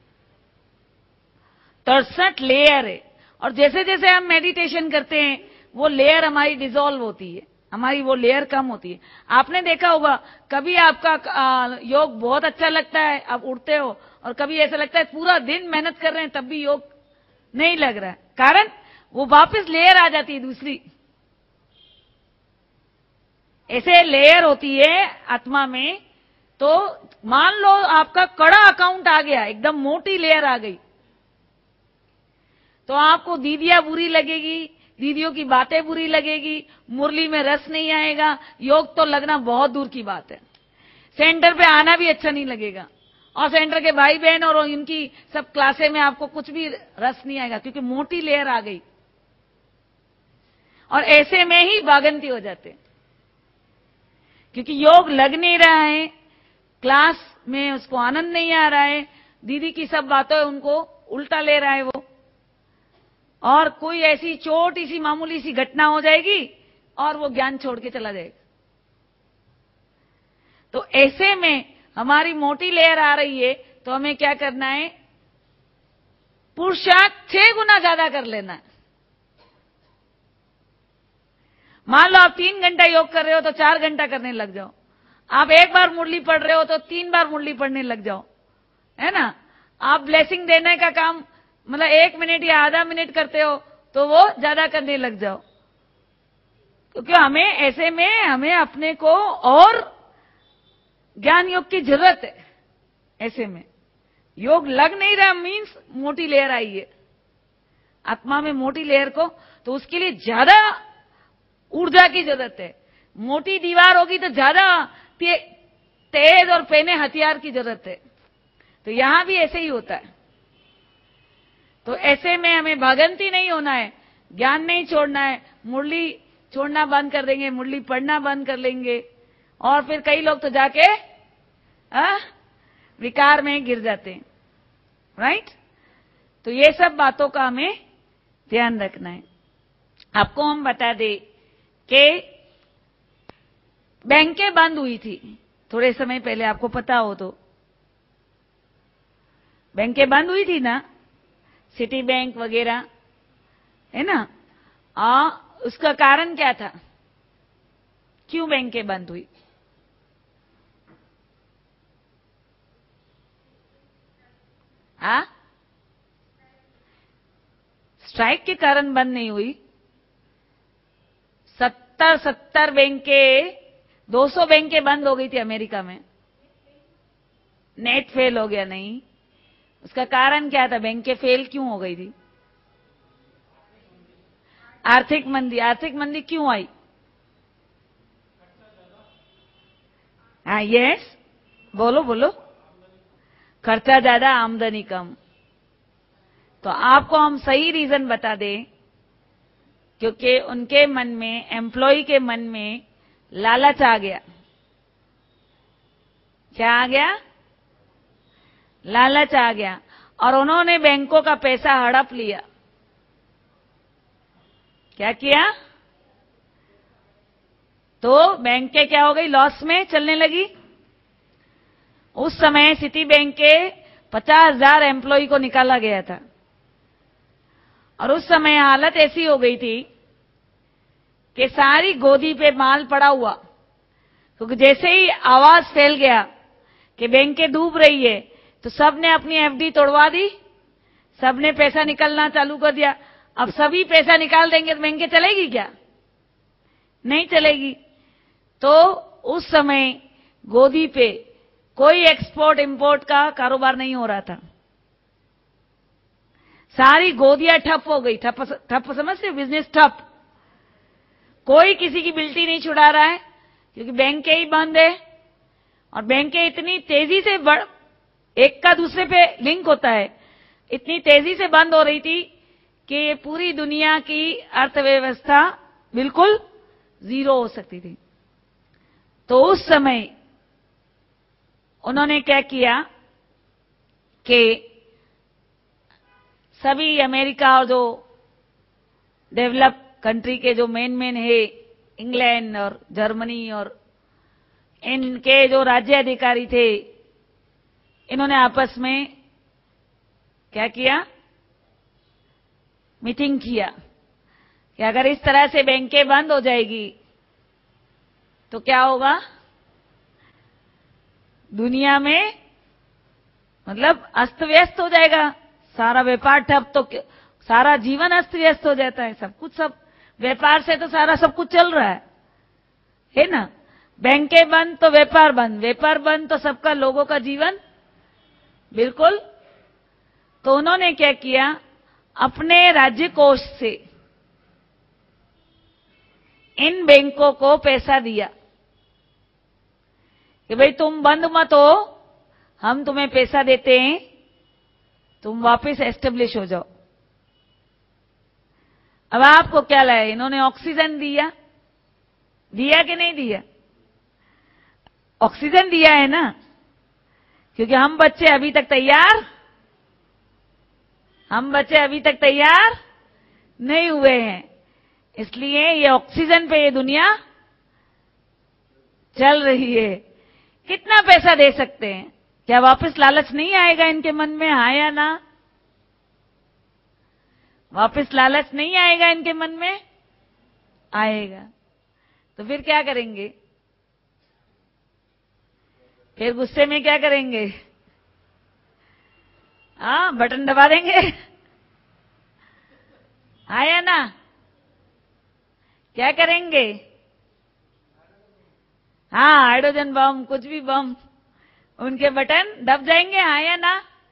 तिरसठ लेयर है। और जैसे जैसे हम मेडिटेशन करते हैं वो लेयर हमारी डिसॉल्व होती है, हमारी वो लेयर कम होती है। आपने देखा होगा कभी आपका आ, योग बहुत अच्छा लगता है, आप उठते हो, और कभी ऐसा लगता है पूरा दिन मेहनत कर रहे हैं तब भी योग नहीं लग रहा है। कारण वो वापस लेयर आ जाती है दूसरी। ऐसे लेयर होती है आत्मा में। तो मान लो आपका कड़ा अकाउंट आ गया, एकदम मोटी लेयर आ गई, तो आपको दीदियां बुरी लगेगी, दीदियों की बातें बुरी लगेगी, मुरली में रस नहीं आएगा, योग तो लगना बहुत दूर की बात है। सेंटर पे आना भी अच्छा नहीं लगेगा, और सेंटर के भाई बहन और इनकी सब क्लासे में आपको कुछ भी रस नहीं आएगा, क्योंकि मोटी लेयर आ गई। और ऐसे में ही भागंती हो जाते, क्योंकि योग लग नहीं रहा है, क्लास में उसको आनंद नहीं आ रहा है, दीदी की सब बातें उनको उल्टा ले रहा है वो, और कोई ऐसी छोटी सी मामूली सी घटना हो जाएगी और वो ज्ञान छोड़ के चला जाएगा। तो ऐसे में हमारी मोटी लेयर आ रही है, तो हमें क्या करना है, पुरुषार्थ छह गुना ज्यादा कर लेना है। मान लो आप तीन घंटा योग कर रहे हो तो चार घंटा करने लग जाओ। आप एक बार मुरली पढ़ रहे हो तो तीन बार मुरली पढ़ने लग जाओ, है ना। आप ब्लेसिंग देने का काम मतलब एक मिनट या आधा मिनट करते हो तो वो ज्यादा करने लग जाओ, क्योंकि हमें ऐसे में हमें अपने को और ज्ञान योग की जरूरत है। ऐसे में योग लग नहीं रहा मीन्स मोटी लेयर आई है आत्मा में, मोटी लेयर को, तो उसके लिए ज्यादा ऊर्जा की जरूरत है। मोटी दीवार होगी तो ज्यादा ते, तेज और पेने हथियार की जरूरत है। तो यहां भी ऐसे ही होता है। तो ऐसे में हमें भागंती नहीं होना है, ज्ञान नहीं छोड़ना है। मुरली छोड़ना बंद कर देंगे, मुरली पढ़ना बंद कर लेंगे, और फिर कई लोग तो जाके आ, विकार में गिर जाते हैं, राइट। तो ये सब बातों का हमें ध्यान रखना है। आपको हम बता दें कि बैंकें बंद हुई थी थोड़े समय पहले, आपको पता हो तो। बैंकें बंद हुई थी ना, सिटी बैंक वगैरह, है ना। आ, उसका कारण क्या था, क्यों बैंकें बंद हुई? हाँ, स्ट्राइक के कारण बंद नहीं हुई। सत्तर सत्तर बैंकें, दो सौ बैंकें बंद हो गई थी अमेरिका में। नेट फेल हो गया? नहीं। उसका कारण क्या था, बैंकें फेल क्यों हो गई थी? आर्थिक मंदी। आर्थिक मंदी क्यों आई? हाँ, यस, बोलो बोलो। खर्चा ज्यादा, आमदनी कम। तो आपको हम सही रीजन बता दें, क्योंकि उनके मन में, एम्प्लॉय के मन में लालच आ गया। क्या आ गया? लालच आ गया, और उन्होंने बैंकों का पैसा हड़प लिया। क्या किया? तो बैंकें क्या हो गई, लॉस में चलने लगी। उस समय सिटी बैंक के पचास हजार एम्प्लॉय को निकाला गया था, और उस समय हालत ऐसी हो गई थी कि सारी गोदी पे माल पड़ा हुआ, क्योंकि जैसे ही आवाज फैल गया कि बैंकें डूब रही है, तो सबने अपनी एफडी तोड़वा दी, सबने पैसा निकालना चालू कर दिया। अब सभी पैसा निकाल देंगे तो बैंकें चलेगी क्या? नहीं चलेगी। तो उस समय गोदी पे कोई एक्सपोर्ट इंपोर्ट का कारोबार नहीं हो रहा था, सारी गोदियां ठप हो गई। ठप ठप समझते, बिजनेस ठप। कोई किसी की बिल्टी नहीं छुड़ा रहा है, क्योंकि बैंकें ही बंद है, और बैंकें इतनी तेजी से बढ़, एक का दूसरे पे लिंक होता है, इतनी तेजी से बंद हो रही थी कि ये पूरी दुनिया की अर्थव्यवस्था बिल्कुल जीरो हो सकती थी। तो उस समय उन्होंने क्या किया कि सभी अमेरिका और जो डेवलप कंट्री के जो मेन मेन है, इंग्लैंड और जर्मनी और इनके जो राज्य अधिकारी थे, इन्होंने आपस में क्या किया, मीटिंग किया कि अगर इस तरह से बैंकें बंद हो जाएगी तो क्या होगा, दुनिया में मतलब अस्त व्यस्त हो जाएगा, सारा व्यापार ठप, तो सारा जीवन अस्त व्यस्त हो जाता है, सब कुछ, सब व्यापार से तो सारा सब कुछ चल रहा है, है ना। बैंकें बंद तो व्यापार बंद, व्यापार बंद तो सबका, लोगों का जीवन बिल्कुल। तो उन्होंने क्या किया, अपने राज्य कोष से इन बैंकों को पैसा दिया कि भाई तुम बंद मत हो, हम तुम्हें पैसा देते हैं, तुम वापस एस्टेब्लिश हो जाओ। अब आपको क्या लगा, इन्होंने ऑक्सीजन दिया, दिया कि नहीं दिया? ऑक्सीजन दिया है ना, क्योंकि हम बच्चे अभी तक तैयार हम बच्चे अभी तक तैयार नहीं हुए हैं, इसलिए ये ऑक्सीजन पे ये दुनिया चल रही है। कितना पैसा दे सकते हैं? क्या वापस लालच नहीं आएगा इनके मन में, हाँ या ना? वापस लालच नहीं आएगा इनके मन में? आएगा। तो फिर क्या करेंगे? फिर गुस्से में क्या करेंगे? हाँ, बटन दबा देंगे, आया ना? क्या करेंगे? हाँ, हाइड्रोजन बम, कुछ भी बम, उनके बटन दब जाएंगे, आया ना?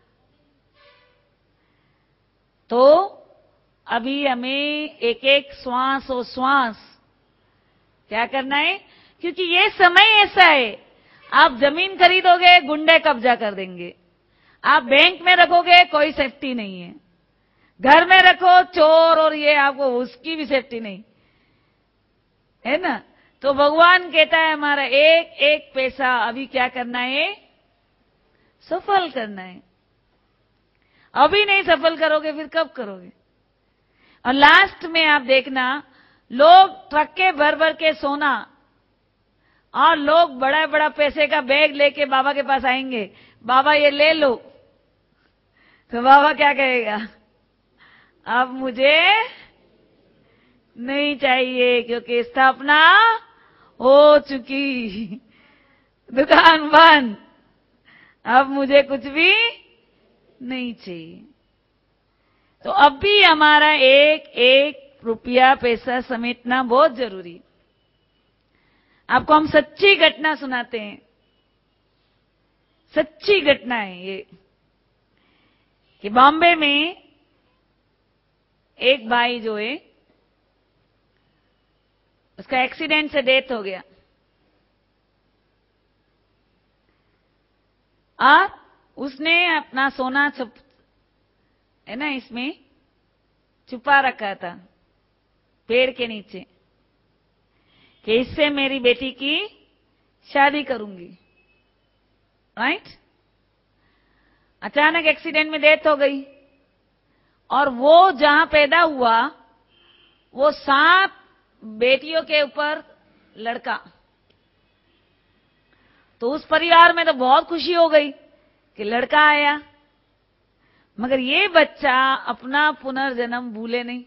तो अभी हमें एक एक श्वास और श्वास क्या करना है, क्योंकि ये समय ऐसा है, आप जमीन खरीदोगे, गुंडे कब्जा कर देंगे, आप बैंक में रखोगे, कोई सेफ्टी नहीं है, घर में रखो, चोर और ये, आपको उसकी भी सेफ्टी नहीं है ना। तो भगवान कहता है हमारा एक एक पैसा अभी क्या करना है, सफल करना है। अभी नहीं सफल करोगे फिर कब करोगे? और लास्ट में आप देखना, लोग ट्रक के भर भर के सोना और लोग बड़ा बड़ा पैसे का बैग लेके बाबा के पास आएंगे, बाबा ये ले लो, तो बाबा क्या कहेगा, अब मुझे नहीं चाहिए, क्योंकि स्थापना हो चुकी, दुकान बंद, अब मुझे कुछ भी नहीं चाहिए। तो अब भी हमारा एक एक रुपया पैसा समेटना बहुत जरूरी। आपको हम सच्ची घटना सुनाते हैं, सच्ची घटना है ये, कि बॉम्बे में एक भाई जो है, उसका एक्सीडेंट से डेथ हो गया, और उसने अपना सोना छुप है ना इसमें छुपा रखा था पेड़ के नीचे, कि इससे मेरी बेटी की शादी करूंगी, राइट। अचानक एक्सीडेंट में डेथ हो गई, और वो जहां पैदा हुआ, वो सात बेटियों के ऊपर लड़का, तो उस परिवार में तो बहुत खुशी हो गई कि लड़का आया, मगर ये बच्चा अपना पुनर्जन्म भूले नहीं।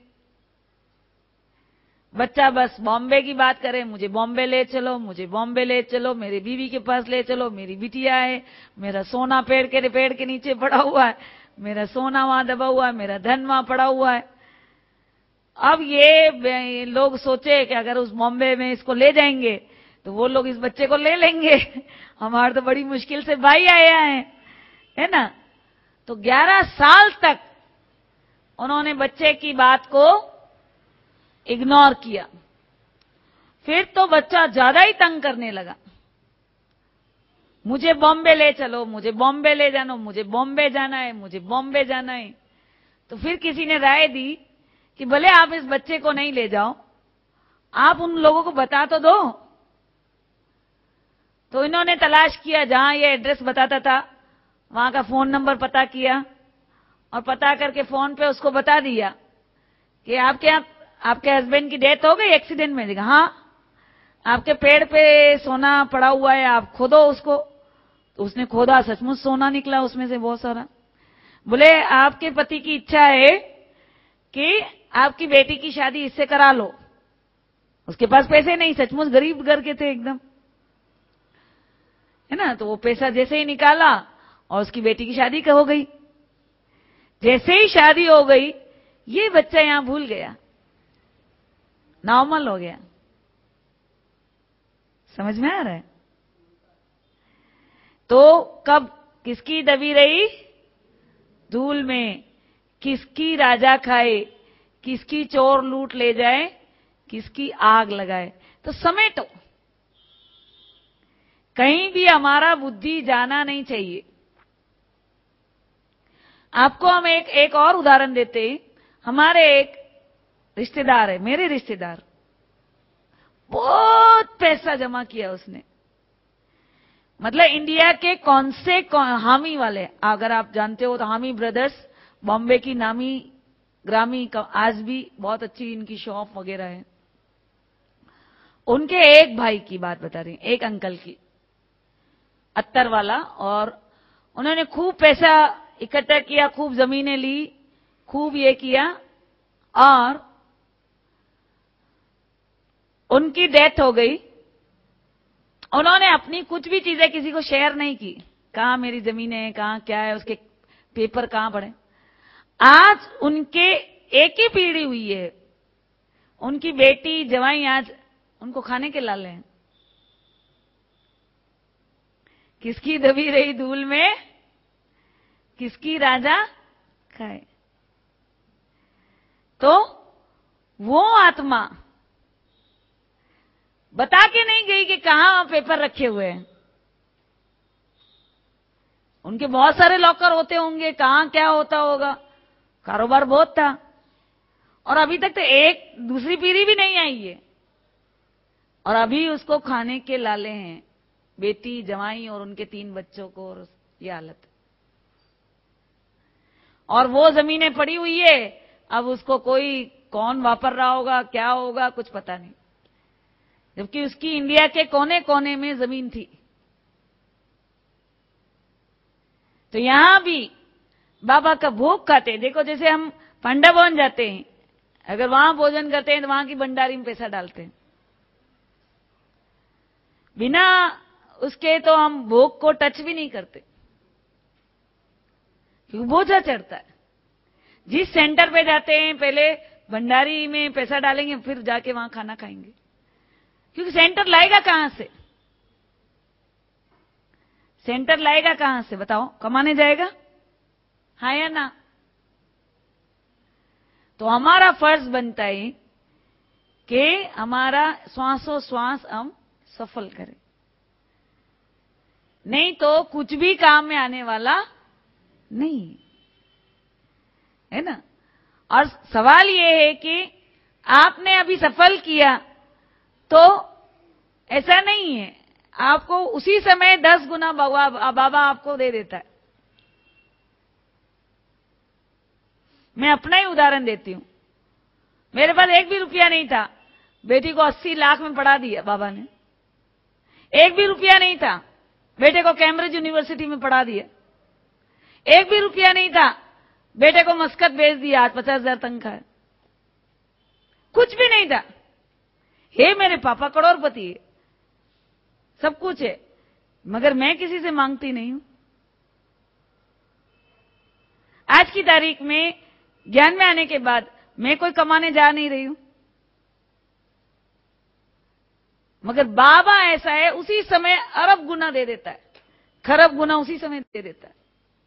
बच्चा बस बॉम्बे की बात करे, मुझे बॉम्बे ले चलो, मुझे बॉम्बे ले चलो, मेरी बीवी के पास ले चलो, मेरी बिटिया है, मेरा सोना पेड़ के पेड़ के नीचे पड़ा हुआ है, मेरा सोना वहां दबा हुआ है, मेरा धन वहां पड़ा हुआ है। अब ये लोग सोचे कि अगर उस बॉम्बे में इसको ले जाएंगे तो वो लोग इस बच्चे को ले लेंगे, हमारे तो बड़ी मुश्किल से भाई आया है, है ना। तो ग्यारह साल तक उन्होंने बच्चे की बात को इग्नोर किया। फिर तो बच्चा ज्यादा ही तंग करने लगा, मुझे बॉम्बे ले चलो, मुझे बॉम्बे ले जाना, मुझे बॉम्बे जाना है, मुझे बॉम्बे जाना है। तो फिर किसी ने राय दी कि भले आप इस बच्चे को नहीं ले जाओ, आप उन लोगों को बता तो दो तो इन्होंने तलाश किया, जहां ये एड्रेस बताता था वहां का फोन नंबर पता किया और पता करके फोन पे उसको बता दिया कि आपके यहाँ आपके हस्बैंड की डेथ हो गई एक्सीडेंट में। देखा हाँ, आपके पेड़ पे सोना पड़ा हुआ है, आप खोदो उसको। तो उसने खोदा, सचमुच सोना निकला उसमें से बहुत सारा। बोले आपके पति की इच्छा है कि आपकी बेटी की शादी इससे करा लो। उसके पास पैसे नहीं, सचमुच गरीब घर के थे एकदम, है ना। तो वो पैसा जैसे ही निकाला और उसकी बेटी की शादी हो गई। जैसे ही शादी हो गई, ये बच्चा यहां भूल गया, नॉर्मल हो गया। समझ में आ रहा है? तो कब किसकी दबी रही? धूल में। किसकी राजा खाए, किसकी चोर लूट ले जाए, किसकी आग लगाए। तो समेटो, कहीं भी हमारा बुद्धि जाना नहीं चाहिए। आपको हम एक एक और उदाहरण देते हैं। हमारे एक रिश्तेदार है, मेरे रिश्तेदार, बहुत पैसा जमा किया उसने। मतलब इंडिया के कौन से कौन, हामी वाले, अगर आप जानते हो तो हामी ब्रदर्स, बॉम्बे की नामी ग्रामी का, आज भी बहुत अच्छी इनकी शॉप वगैरह है। उनके एक भाई की बात बता रही, एक अंकल की, अत्तर वाला। और उन्होंने खूब पैसा इकट्ठा किया, खूब जमीनें ली, खूब ये किया, और उनकी डेथ हो गई। उन्होंने अपनी कुछ भी चीजें किसी को शेयर नहीं की, कहां मेरी जमीन है, कहां क्या है, उसके पेपर कहां पड़े। आज उनके एक ही पीढ़ी हुई है, उनकी बेटी जवाई आज उनको खाने के लाले हैं। किसकी दबी रही धूल में, किसकी राजा खाए। तो वो आत्मा बता के नहीं गई कि कहां पेपर रखे हुए हैं। उनके बहुत सारे लॉकर होते होंगे, कहां क्या होता होगा, कारोबार बहुत था। और अभी तक तो एक दूसरी पीढ़ी भी नहीं आई है, और अभी उसको खाने के लाले हैं, बेटी जवाई और उनके तीन बच्चों को, और ये हालत। और वो जमीनें पड़ी हुई है, अब उसको कोई कौन वापर रहा होगा, क्या होगा, कुछ पता नहीं, जबकि उसकी इंडिया के कोने कोने में जमीन थी। तो यहां भी बाबा का भोग खाते। देखो जैसे हम पांडा भवन जाते हैं, अगर वहां भोजन करते हैं तो वहां की भंडारी में पैसा डालते हैं, बिना उसके तो हम भोग को टच भी नहीं करते, क्योंकि बोझा चढ़ता है। जिस सेंटर पे जाते हैं पहले भंडारी में पैसा डालेंगे, फिर जाके वहां खाना खाएंगे, क्योंकि सेंटर लाएगा कहां से? सेंटर लाएगा कहां से बताओ? कमाने जाएगा, हाँ या ना? तो हमारा फर्ज बनता है कि हमारा श्वासोश्वास हम सफल करें, नहीं तो कुछ भी काम में आने वाला नहीं, है ना। और सवाल ये है कि आपने अभी सफल किया तो ऐसा नहीं है, आपको उसी समय दस गुना बाबा बाबा आपको दे देता है। मैं अपना ही उदाहरण देती हूं। मेरे पास एक भी रुपया नहीं था, बेटी को अस्सी लाख में पढ़ा दिया बाबा ने। एक भी रुपया नहीं था, बेटे को कैम्ब्रिज यूनिवर्सिटी में पढ़ा दिया। एक भी रुपया नहीं था, बेटे को मस्कत भेज दिया, आज पचास हजार तनख्वाह है। कुछ भी नहीं था। हे मेरे पापा करोड़पति है, सब कुछ है, मगर मैं किसी से मांगती नहीं हूं। आज की तारीख में ज्ञान में आने के बाद मैं कोई कमाने जा नहीं रही हूं, मगर बाबा ऐसा है, उसी समय अरब गुना दे देता है, खरब गुना उसी समय दे देता है।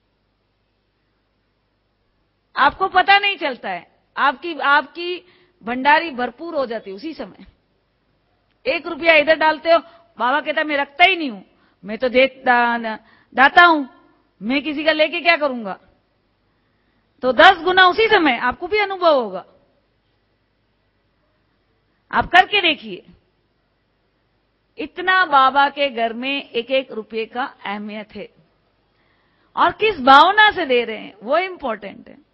आपको पता नहीं चलता है, आपकी आपकी भंडारी भरपूर हो जाती है उसी समय। एक रुपया इधर डालते हो, बाबा कहता मैं रखता ही नहीं हूं, मैं तो दे दा, दाता हूं, मैं किसी का लेके क्या करूंगा। तो दस गुना उसी समय आपको भी अनुभव होगा, आप करके देखिए। इतना बाबा के घर में एक एक रुपये का अहमियत है, और किस भावना से दे रहे हैं वो इंपॉर्टेंट है।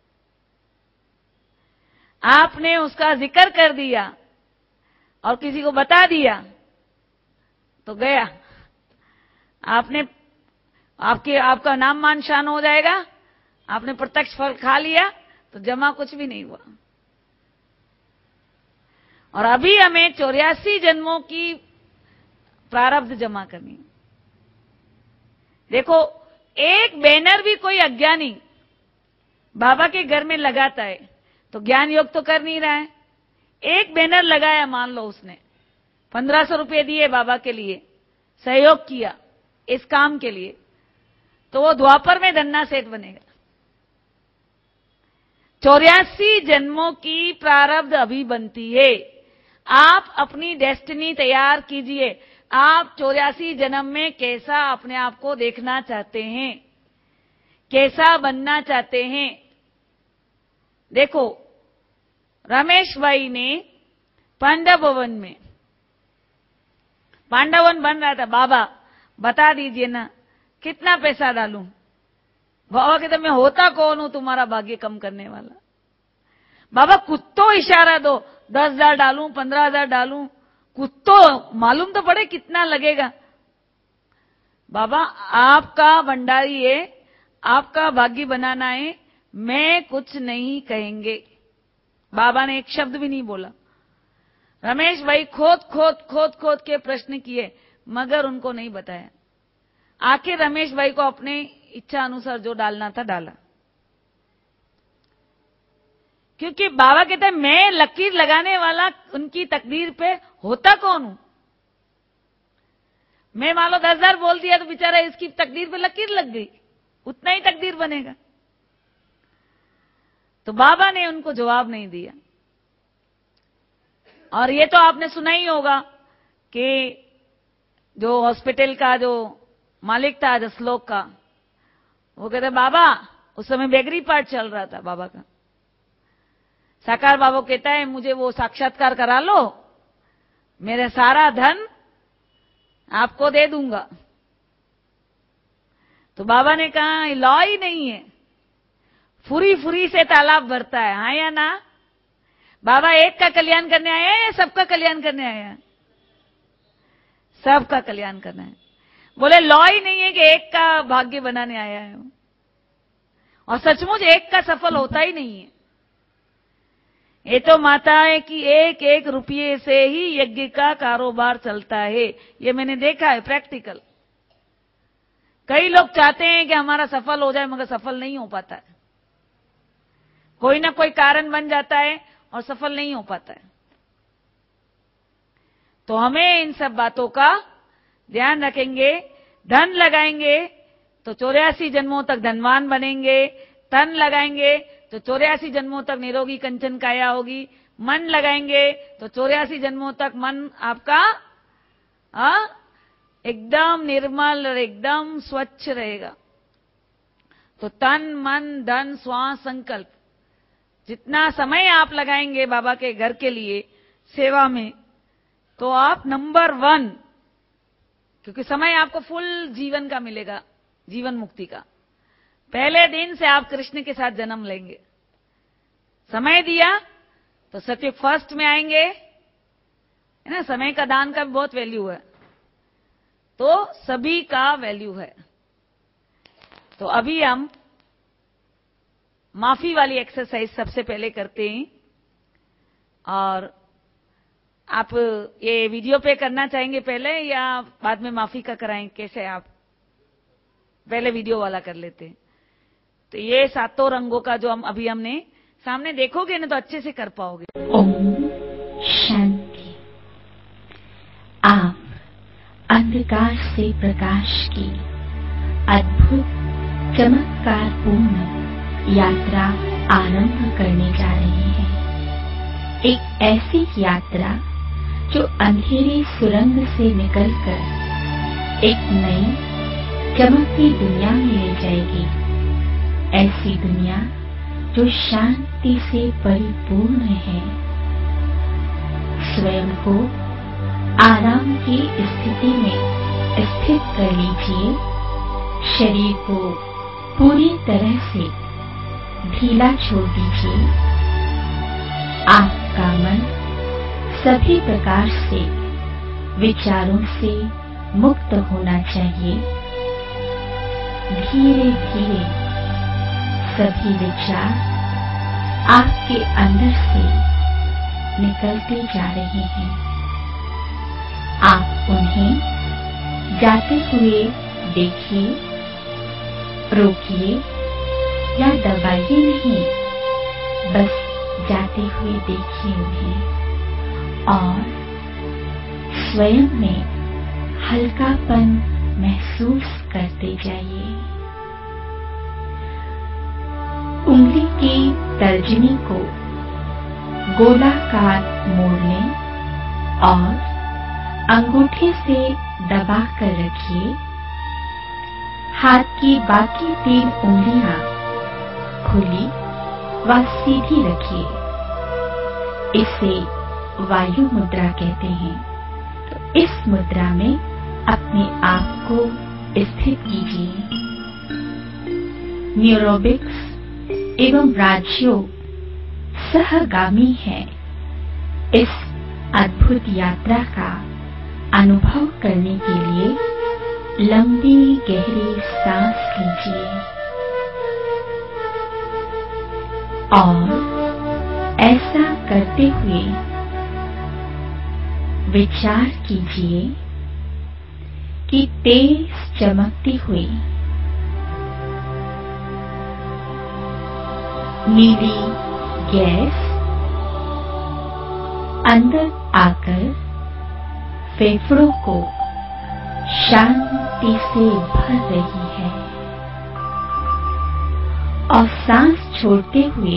आपने उसका जिक्र कर दिया और किसी को बता दिया तो गया, आपने आपके आपका नाम मान शान हो जाएगा, आपने प्रत्यक्ष फल खा लिया तो जमा कुछ भी नहीं हुआ। और अभी हमें चौरासी जन्मों की प्रारब्ध जमा करनी है। देखो, एक बैनर भी कोई अज्ञानी बाबा के घर में लगाता है तो ज्ञान योग तो कर नहीं रहा है। एक बैनर लगाया, मान लो उसने पंद्रह सौ रुपये दिए बाबा के लिए, सहयोग किया इस काम के लिए, तो वो द्वापर में धन्ना सेठ बनेगा। चौरासी जन्मों की प्रारब्ध अभी बनती है। आप अपनी डेस्टिनी तैयार कीजिए। आप चौरासी जन्म में कैसा अपने आप को देखना चाहते हैं, कैसा बनना चाहते हैं। देखो, रमेश भाई ने पांडव भवन में, पांडव भवन बन रहा था, बाबा बता दीजिए ना कितना पैसा डालूं। बाबा कहते मैं होता कौन हूं तुम्हारा भाग्य कम करने वाला। बाबा कुछ तो इशारा दो, दस हजार डालूं, पंद्रह हजार डालूं, कुछ तो मालूम तो पड़े कितना लगेगा। बाबा आपका भंडारी है, आपका भाग्य बनाना है, मैं कुछ नहीं कहेंगे। बाबा ने एक शब्द भी नहीं बोला। रमेश भाई खोद खोद खोद खोद के प्रश्न किए मगर उनको नहीं बताया। आखिर रमेश भाई को अपने इच्छा अनुसार जो डालना था डाला, क्योंकि बाबा कहते हैं मैं लकीर लगाने वाला उनकी तकदीर पे होता कौन हूं। मैं मान लो दस हजार बोल दिया तो बेचारा इसकी तकदीर पे लकीर लग गई, उतना ही तकदीर बनेगा। तो बाबा ने उनको जवाब नहीं दिया। और ये तो आपने सुना ही होगा कि जो हॉस्पिटल का जो मालिक था जसलोक का, वो कहते बाबा, उस समय बेकरी पार्ट चल रहा था बाबा का। साकार बाबा कहता है मुझे वो साक्षात्कार करा लो, मेरा सारा धन आपको दे दूंगा। तो बाबा ने कहा लॉ ही नहीं है, फुरी फुरी से तालाब भरता है, हाँ या ना। बाबा एक का कल्याण करने आया है या सबका कल्याण करने आया है? सबका कल्याण करना है। बोले लॉ ही नहीं है कि एक का भाग्य बनाने आया है। और सचमुच एक का सफल होता ही नहीं है। ये तो माता है कि एक एक रुपये से ही यज्ञ का कारोबार चलता है। ये मैंने देखा है प्रैक्टिकल। कई लोग चाहते हैं कि हमारा सफल हो जाए मगर सफल नहीं हो पाता है। कोई ना कोई कारण बन जाता है और सफल नहीं हो पाता है। तो हमें इन सब बातों का ध्यान रखेंगे। धन लगाएंगे तो चौरासी जन्मों तक धनवान बनेंगे। तन लगाएंगे तो चौरासी जन्मों तक निरोगी कंचन काया होगी। मन लगाएंगे तो चौरासी जन्मों तक मन आपका आ, एकदम निर्मल और एकदम स्वच्छ रहेगा। तो तन मन धन श्वास संकल्प जितना समय आप लगाएंगे बाबा के घर के लिए सेवा में, तो आप नंबर वन, क्योंकि समय आपको फुल जीवन का मिलेगा, जीवन मुक्ति का। पहले दिन से आप कृष्ण के साथ जन्म लेंगे। समय दिया तो सत्युग फर्स्ट में आएंगे, है ना। समय का दान का भी बहुत वैल्यू है, तो सभी का वैल्यू है। तो अभी हम माफी वाली एक्सरसाइज सबसे पहले करते हैं। और आप ये वीडियो पे करना चाहेंगे पहले या बाद में माफी का कराएं? कैसे? आप पहले वीडियो वाला कर लेते हैं। तो ये सातों रंगों का जो हम अभी हमने सामने देखोगे ना तो अच्छे से कर पाओगे। ओम शांति। आप अंधकार से प्रकाश की अद्भुत चमत्कारपूर्ण यात्रा आरंभ करने जा रहे हैं। एक ऐसी यात्रा जो अंधेरी सुरंग से निकलकर एक नई चमकती दुनिया में ले जाएगी। ऐसी दुनिया जो शांति से परिपूर्ण है। स्वयं को आराम विश्राम की स्थिति में स्थित कर लीजिए। शरीर को पूरी तरह से ढीला छोड़ दीजिए। आपका मन सभी प्रकार से विचारों से मुक्त होना चाहिए। धीरे धीरे सभी विचार आपके अंदर से निकलते जा रहे हैं। आप उन्हें जाते हुए देखिए, रोकिए या दबाइए नहीं, बस जाते हुए देखिए उन्हें और स्वयं में हल्कापन महसूस करते जाइए। उंगली की तर्जनी को गोलाकार मोड़ लें और अंगूठे से दबा कर रखिए। हाथ की बाकी तीन उंगलियां खुली व सीधी रखिए। इसे वायु मुद्रा कहते हैं। तो इस मुद्रा में अपने आप को स्थित कीजिए। न्यूरोबिक्स एवं राजयोग सहगामी है। इस अद्भुत यात्रा का अनुभव करने के लिए लंबी गहरी सांस लीजिए और ऐसा करते हुए विचार कीजिए कि तेज चमकती हुई नीली गैस अंदर आकर फेफड़ों को शांति से भर रही है और सांस छोड़ते हुए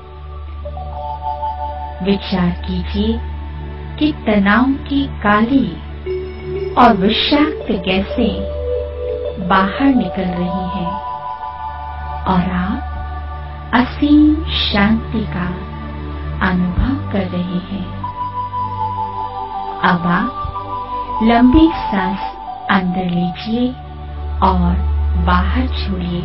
विचार कीजिए कि तनाव की काली और विषाक्त गैसें बाहर निकल रही हैं और आप असीम शांति का अनुभव कर रहे हैं। अब आप लंबी सांस अंदर लीजिए और बाहर छोड़िए।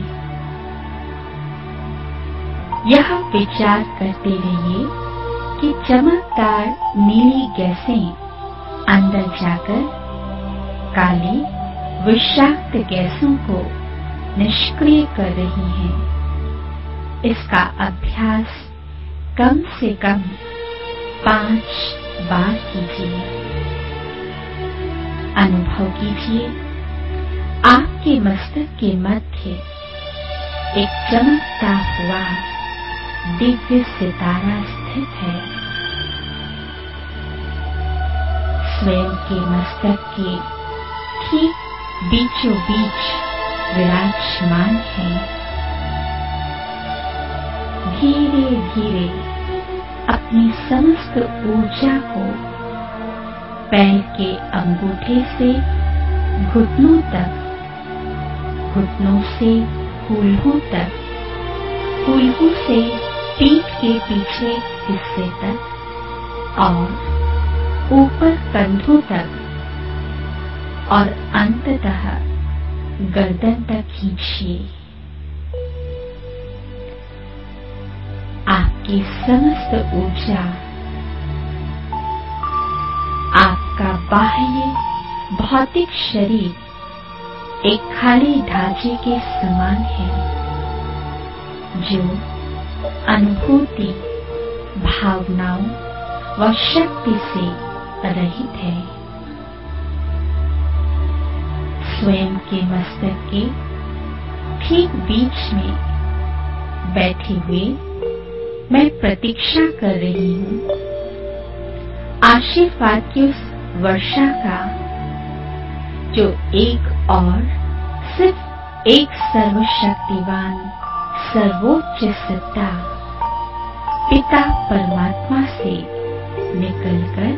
यह विचार करते रहिए कि चमकदार नीली गैसें अंदर जाकर काली विषाक्त गैसों को निष्क्रिय कर रही हैं। इसका अभ्यास कम से कम पांच बार कीजिए। अनुभव कीजिए आपके मस्तक के मध्य एक चमकता हुआ दिव्य सितारा स्थित है। स्वयं के मस्तक के ठीक बीचों बीच विराजमान है। धीरे धीरे अपनी समस्त ऊर्जा को पैर के अंगूठे से घुटनों तक, घुटनों से कूल्हों तक, कूल्हों से पीठ के पीछे हिस्से तक और ऊपर कंधों तक और अंततः गर्दन तक खींचिए। आपकी समस्त ऊर्जा, आपका बाह्य भौतिक शरीर एक खाली ढांचे के समान है जो अनुभूति, भावनाओं व शक्ति से रहित है। स्वयं के मस्तक के ठीक बीच में बैठे हुए मैं प्रतीक्षा कर रही हूँ आशीर्वाद की उस वर्षा का जो एक और सिर्फ एक सर्वशक्तिवान सर्वोच्च सत्ता पिता परमात्मा से निकलकर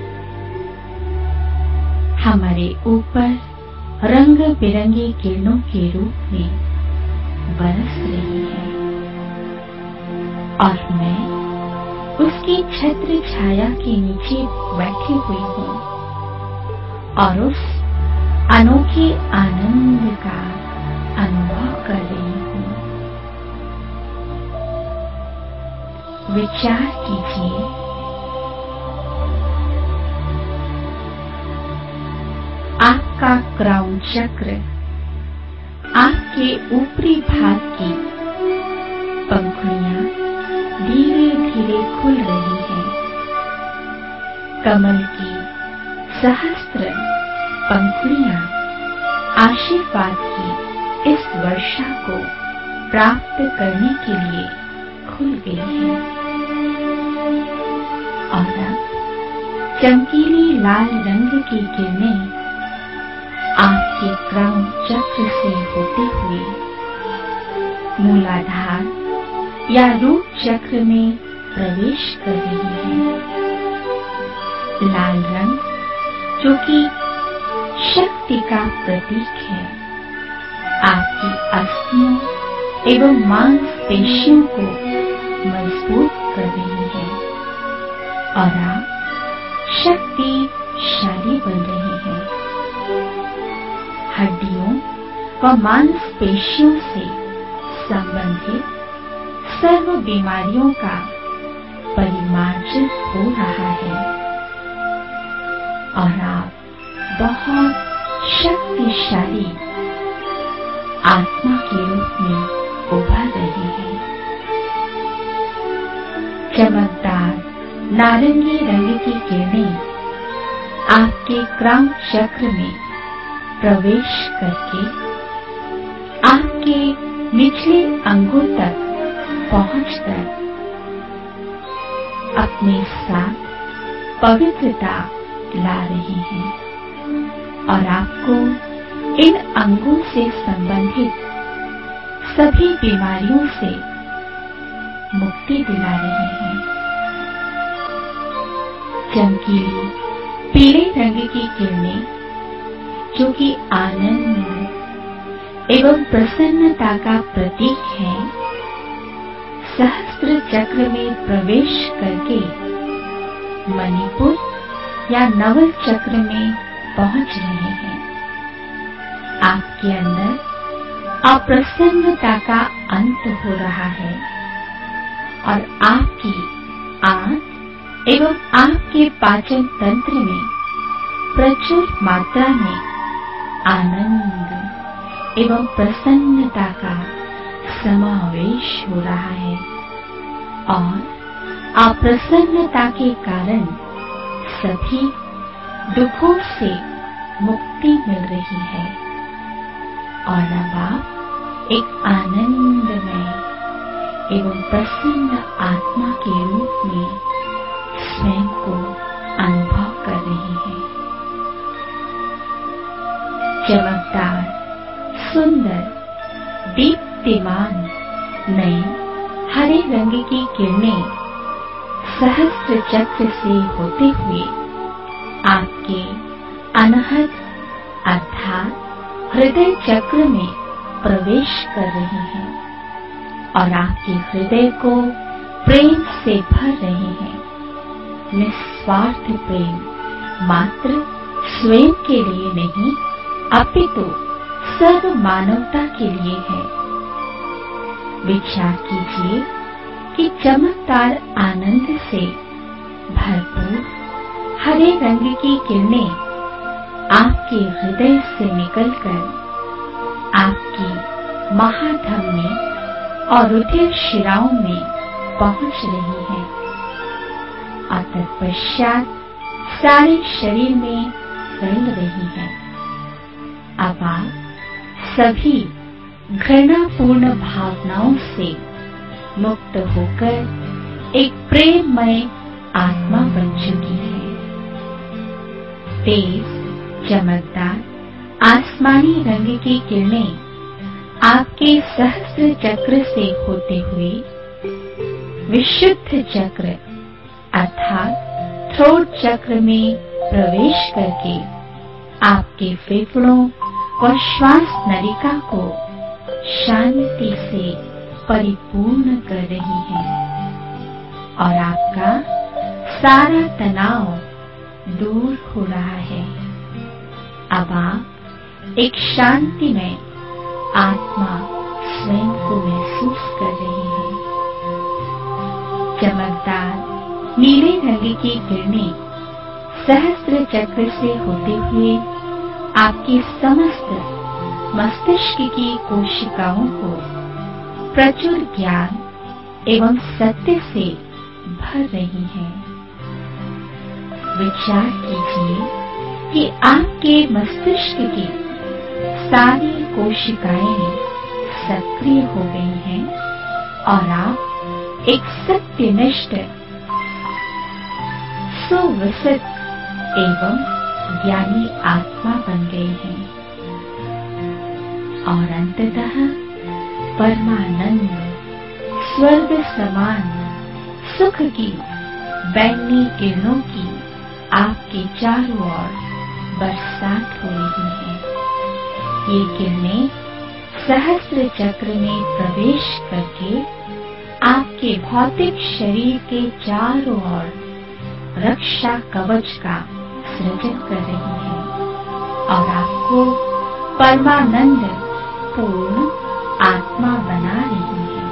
हमारे ऊपर रंग बिरंगी किरणों के रूप में बरस रही है और मैं उसकी छत्र छाया के नीचे बैठी हुई हूँ और उस अनोखे आनंद का अनुभव कर रही हूँ। विचार कीजिए, आपका क्राउन चक्र आपके ऊपरी भाग की पंखुड़ियां धीरे धीरे खुल रही हैं। कमल की सहस्त्र पंखुड़ियां आशीर्वाद की इस वर्षा को प्राप्त करने के लिए खुल गई हैं। और अब चमकीली लाल रंग की किरणें आपके क्राउन चक्र से होते हुए मूलाधार या रूट चक्र में प्रवेश कर रही है। लाल रंग, जो कि शक्ति का प्रतीक है, आपकी अस्थियों एवं मांसपेशियों को मजबूत कर रही है और आप शक्तिशाली बन रहे हैं। हड्डियों व मांसपेशियों से संबंधित सर्व बीमारियों का परिमार्जन हो रहा है और आप बहुत शक्तिशाली आत्मा के रूप में उभर रहे हैं। चमकदार नारंगी रंग की किरणें आपके क्राउन चक्र में प्रवेश करके आपके निचले अंगों तक पहुंचकर अपने साथ पवित्रता ला रही हैं और आपको इन अंगों से संबंधित सभी बीमारियों से मुक्ति दिला रहे हैं। चमकीली पीले रंग की किरणें, जो कि आनंद एवं प्रसन्नता का प्रतीक है, सहस्त्र चक्र में प्रवेश करके मणिपुर या नवल चक्र में पहुंच रहे हैं। आपके अंदर अप्रसन्नता का अंत हो रहा है और आपकी आंत एवं आपके पाचन तंत्र में प्रचुर मात्रा में आनंद एवं प्रसन्नता का समावेश हो रहा है और अप्रसन्नता के कारण सभी दुखों से मुक्ति मिल रही है और अब आप एक आनंदमय एवं प्रसन्न आत्मा के रूप में स्वयं को अनुभव कर रही हैं। चमकदार, सुंदर, दीप्तिमान नए हरे रंग की किरणें सहस्त्र चक्र से होते हुए आपके अनहद अर्थात हृदय चक्र में प्रवेश कर रहे हैं और आपके हृदय को प्रेम से भर रहे हैं। निस्वार्थ प्रेम मात्र स्वयं के लिए नहीं, अपितु सर्व मानवता के लिए है। विचार कीजिए कि चमकदार आनंद से भरपूर हरे रंग की किरणें आपके हृदय से निकलकर आपकी महाधमनी और रुधिर शिराओं में पहुंच रही है और तत्पश्चात सारे शरीर में फैल रही है। अब आप सभी घृणापूर्ण भावनाओं से मुक्त होकर एक प्रेममय आत्मा बन चुकी है। तेज, चमकदार आसमानी रंग की किरणें आपके सहस्त्र चक्र से होते हुए विशुद्ध चक्र अर्थात थ्रोट चक्र में प्रवेश करके आपके फेफड़ों व श्वास नलिका को शांति से परिपूर्ण कर रही है और आपका सारा तनाव दूर हो रहा है। अब आप एक शांतिमय आत्मा स्वयं को महसूस कर रहे हैं। चमकदार नीले रंग की किरणें सहस्त्र चक्र से होते हुए आपके समस्त मस्तिष्क की कोशिकाओं को प्रचुर ज्ञान एवं सत्य से भर रही हैं। विचार कीजिए कि आपके मस्तिष्क की सारी कोशिकाएं सक्रिय हो गई हैं और आप एक सत्यनिष्ठ, सुविकसित एवं ज्ञानी आत्मा बन गए हैं और अंततः परमानंद स्वर्ग समान सुख की बैंगनी किरणों की आपके चारों ओर बरसात हो रही है। ये किरणें सहस्त्र चक्र में प्रवेश करके आपके भौतिक शरीर के चारों ओर रक्षा कवच का सृजन कर रही है और आपको परमानंद पूर्ण आत्मा बना रही है।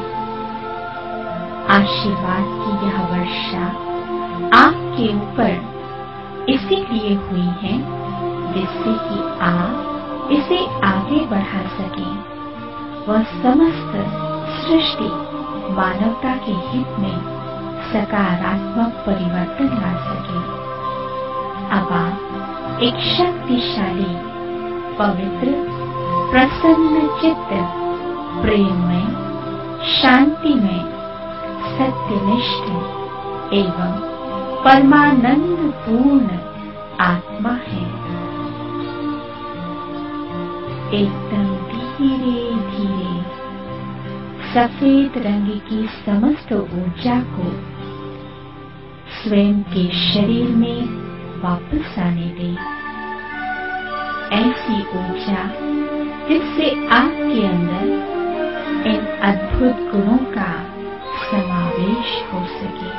आशीर्वाद की यह वर्षा आपके ऊपर इसीलिए हुई है जिससे कि आप इसे आगे बढ़ा सकें, वह समस्त सृष्टि मानवता के हित में सकारात्मक परिवर्तन ला सके। अब आप एक शक्तिशाली, पवित्र, प्रसन्न चित्त, प्रेममय, शांतिमय, सत्यनिष्ठ एवं परमानंद पूर्ण आत्मा है। एकदम धीरे धीरे सफेद रंग की समस्त ऊर्जा को स्वयं के शरीर में वापस आने दें। ऐसी ऊर्जा जिससे आपके अंदर इन अद्भुत गुणों का समावेश हो सके।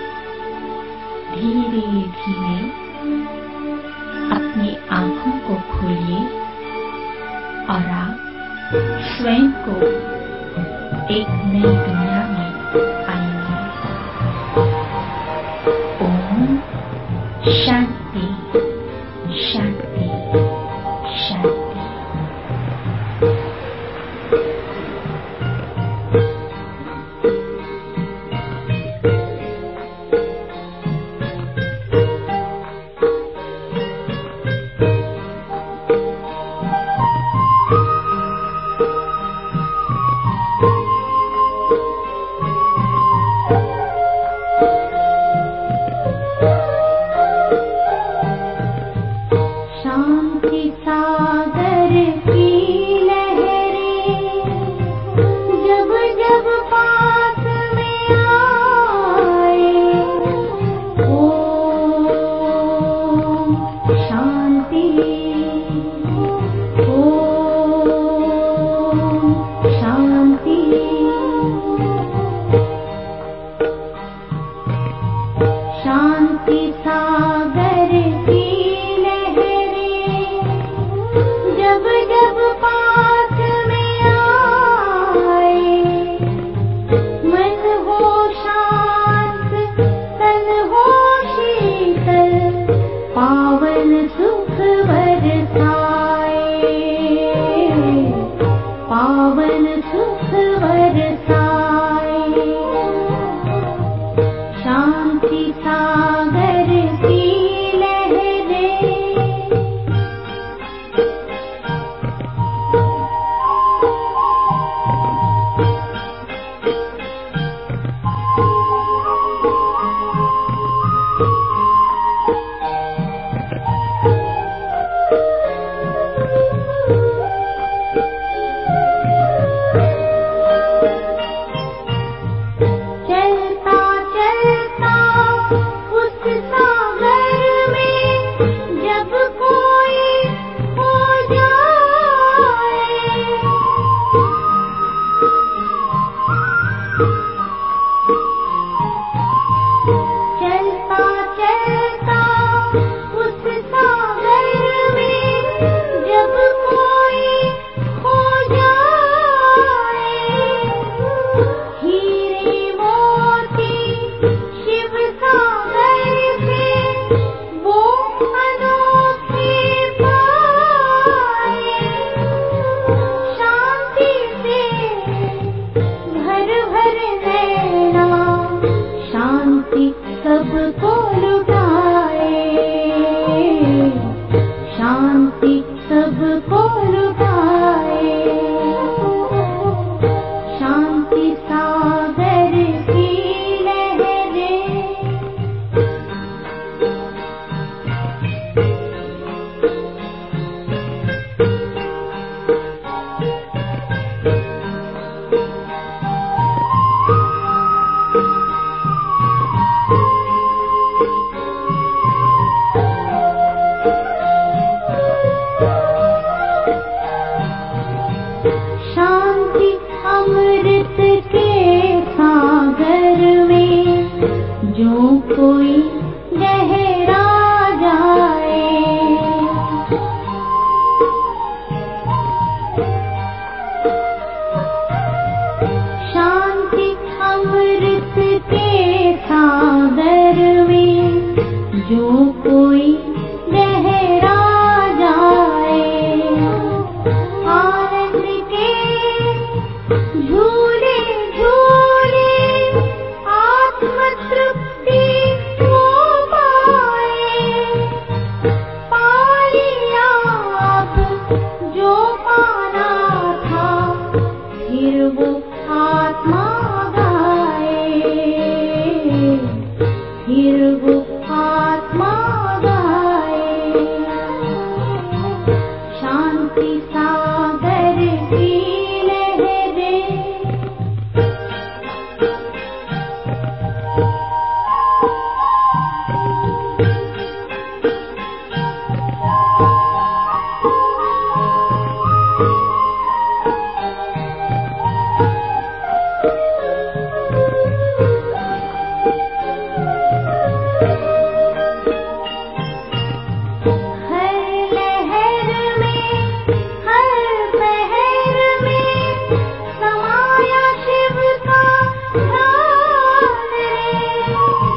धीरे धीरे अपनी आंखों को खोलिए और आप स्वयं को एक नई दुनिया में पाएंगे। ओम शांति शांति शांति। सबको लुभाए। शांति सागर की लहरें, शांति अमृत के सागर में जो कोई गहरा जाए। शांति अमृत के सागर में जो कोई गहरा जाए। आनंद के झूले झूले आत्म तृप्ति को पाए। पा लिया अब जो पाना था, फिर वो आत्मा गाए, फिर वो आत्मा गाए। शांति सागर की लहरें, हर लहर में हर पहर में समाया शिव का ध्यान रे।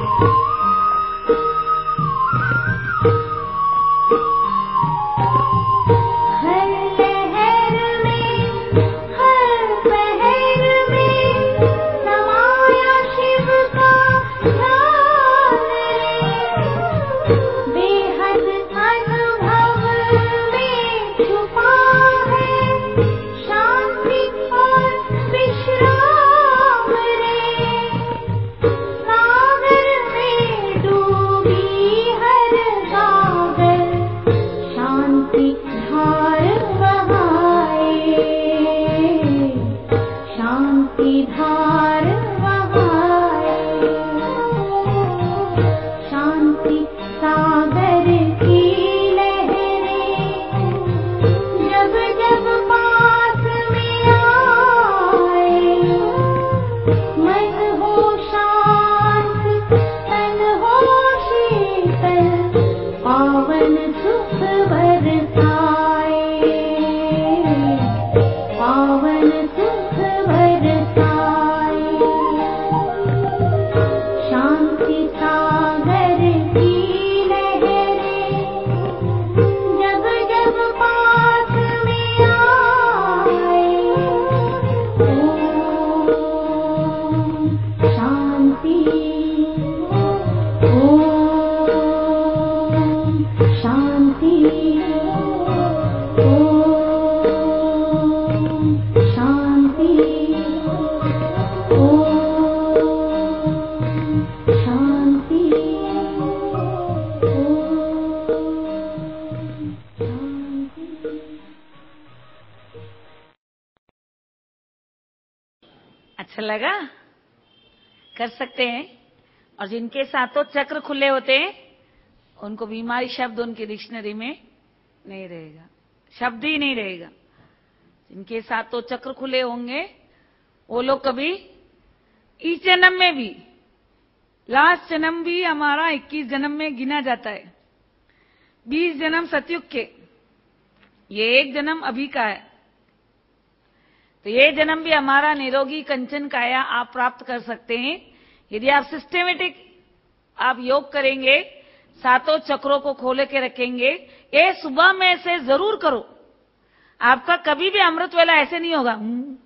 हर लहर में हर पहर में समाया शिव का ध्यान रे। बेहद अनुभव में छुपा है शांति और विश्राम रे। सागर में डूबी हर सागर शांति धार बहाए। शांति धार बहाए। शांति सागर की लहरें जब जब पास में आए। मन हो शांत तन हो शीतल, पावन सुख बरसाए। पावन सुख बरसाए। शांति सागर की लहरें जब जब पास में आए। ओम शांति, ओम शांति, ओम शांति, ओम शांति, ओम शांति। अच्छा लगा? कर सकते हैं। और जिनके सातों चक्र खुले होते हैं उनको बीमारी शब्द उनकी डिक्शनरी में नहीं रहेगा, शब्द ही नहीं रहेगा। जिनके सातों चक्र खुले होंगे वो लोग कभी इस जन्म में भी, लास्ट जन्म भी हमारा इक्कीस जन्म में गिना जाता है, बीस जन्म सतयुग के, ये एक जन्म अभी का है। तो ये जन्म भी हमारा निरोगी कंचन काया आप प्राप्त कर सकते हैं यदि आप सिस्टेमेटिक आप योग करेंगे, सातों चक्रों को खोले के रखेंगे। ये सुबह में से जरूर करो। आपका कभी भी अमृत वेला ऐसे नहीं होगा,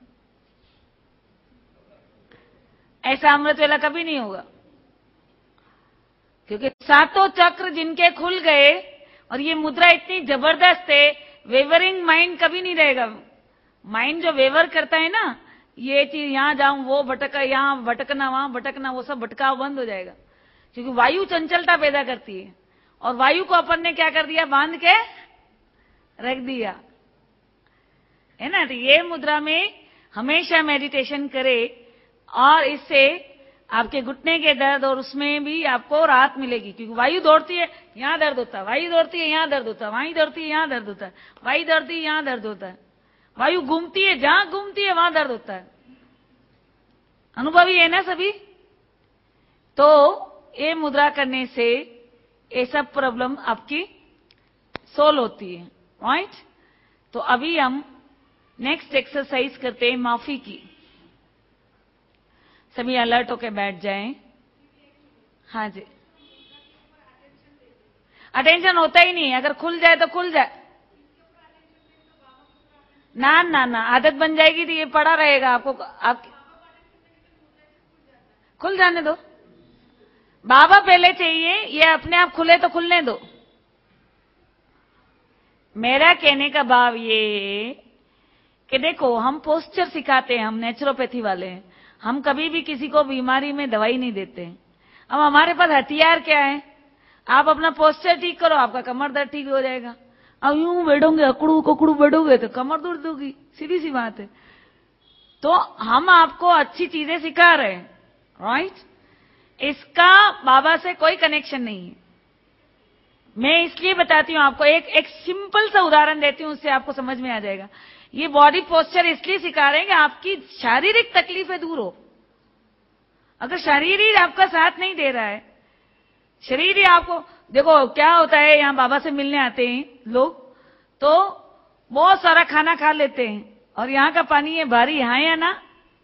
ऐसा अमृत वेला कभी नहीं होगा, क्योंकि सातों चक्र जिनके खुल गए और ये मुद्रा इतनी जबरदस्त है, वेवरिंग माइंड कभी नहीं रहेगा। माइंड जो वेवर करता है ना, ये चीज यहां जाऊं, वो भटका, यहां भटकना, वहां भटकना, वो सब भटकाव बंद हो जाएगा, क्योंकि वायु चंचलता पैदा करती है। और वायु को अपन ने क्या कर दिया, बांध के रख दिया, है ना। तो ये मुद्रा में हमेशा मेडिटेशन करे, और इससे आपके घुटने के दर्द और उसमें भी आपको राहत मिलेगी, क्योंकि वायु दौड़ती है, यहां दर्द होता है, वायु दौड़ती है, यहां दर्द होता है, वायु दौड़ती है, यहां दर्द होता है, वायु दौड़ती है, यहां दर्द होता है, वायु घूमती है, जहां घूमती है वहां दर्द होता है। अनुभवी है ना सभी। तो ये मुद्रा करने से ये सब प्रॉब्लम आपकी सोल्व होती है, राइट। तो अभी हम नेक्स्ट एक्सरसाइज करते हैं माफी की। सभी अलर्ट होके बैठ जाएं। हाँ जी, अटेंशन होता ही नहीं, अगर खुल जाए तो खुल जाए, ना ना ना, आदत बन जाएगी तो ये पड़ा रहेगा आपको, आप खुल जाने दो। बाबा पहले चाहिए, ये अपने आप खुले तो खुलने दो। मेरा कहने का भाव ये कि देखो, हम पोस्चर सिखाते हैं, हम नेचुरोपैथी वाले हैं, हम कभी भी किसी को बीमारी में दवाई नहीं देते। अब हमारे पास हथियार क्या है, आप अपना पोस्चर ठीक करो, आपका कमर दर्द ठीक हो जाएगा। अब यूं बैठोगे, अकड़ू ककड़ू बैठोगे तो कमर दर्द होगी, सीधी सी बात है। तो हम आपको अच्छी चीजें सिखा रहे हैं, राइट। इसका बाबा से कोई कनेक्शन नहीं है। मैं इसलिए बताती हूं आपको, एक एक सिंपल सा उदाहरण देती हूं, उससे आपको समझ में आ जाएगा। ये बॉडी पोस्चर इसलिए सिखा रहे हैं कि आपकी शारीरिक तकलीफें दूर हो। अगर शरीर ही आपका साथ नहीं दे रहा है, शरीर ही आपको, देखो क्या होता है, यहां बाबा से मिलने आते हैं लोग, तो बहुत सारा खाना खा लेते हैं, और यहां का पानी है भारी, हाँ या ना।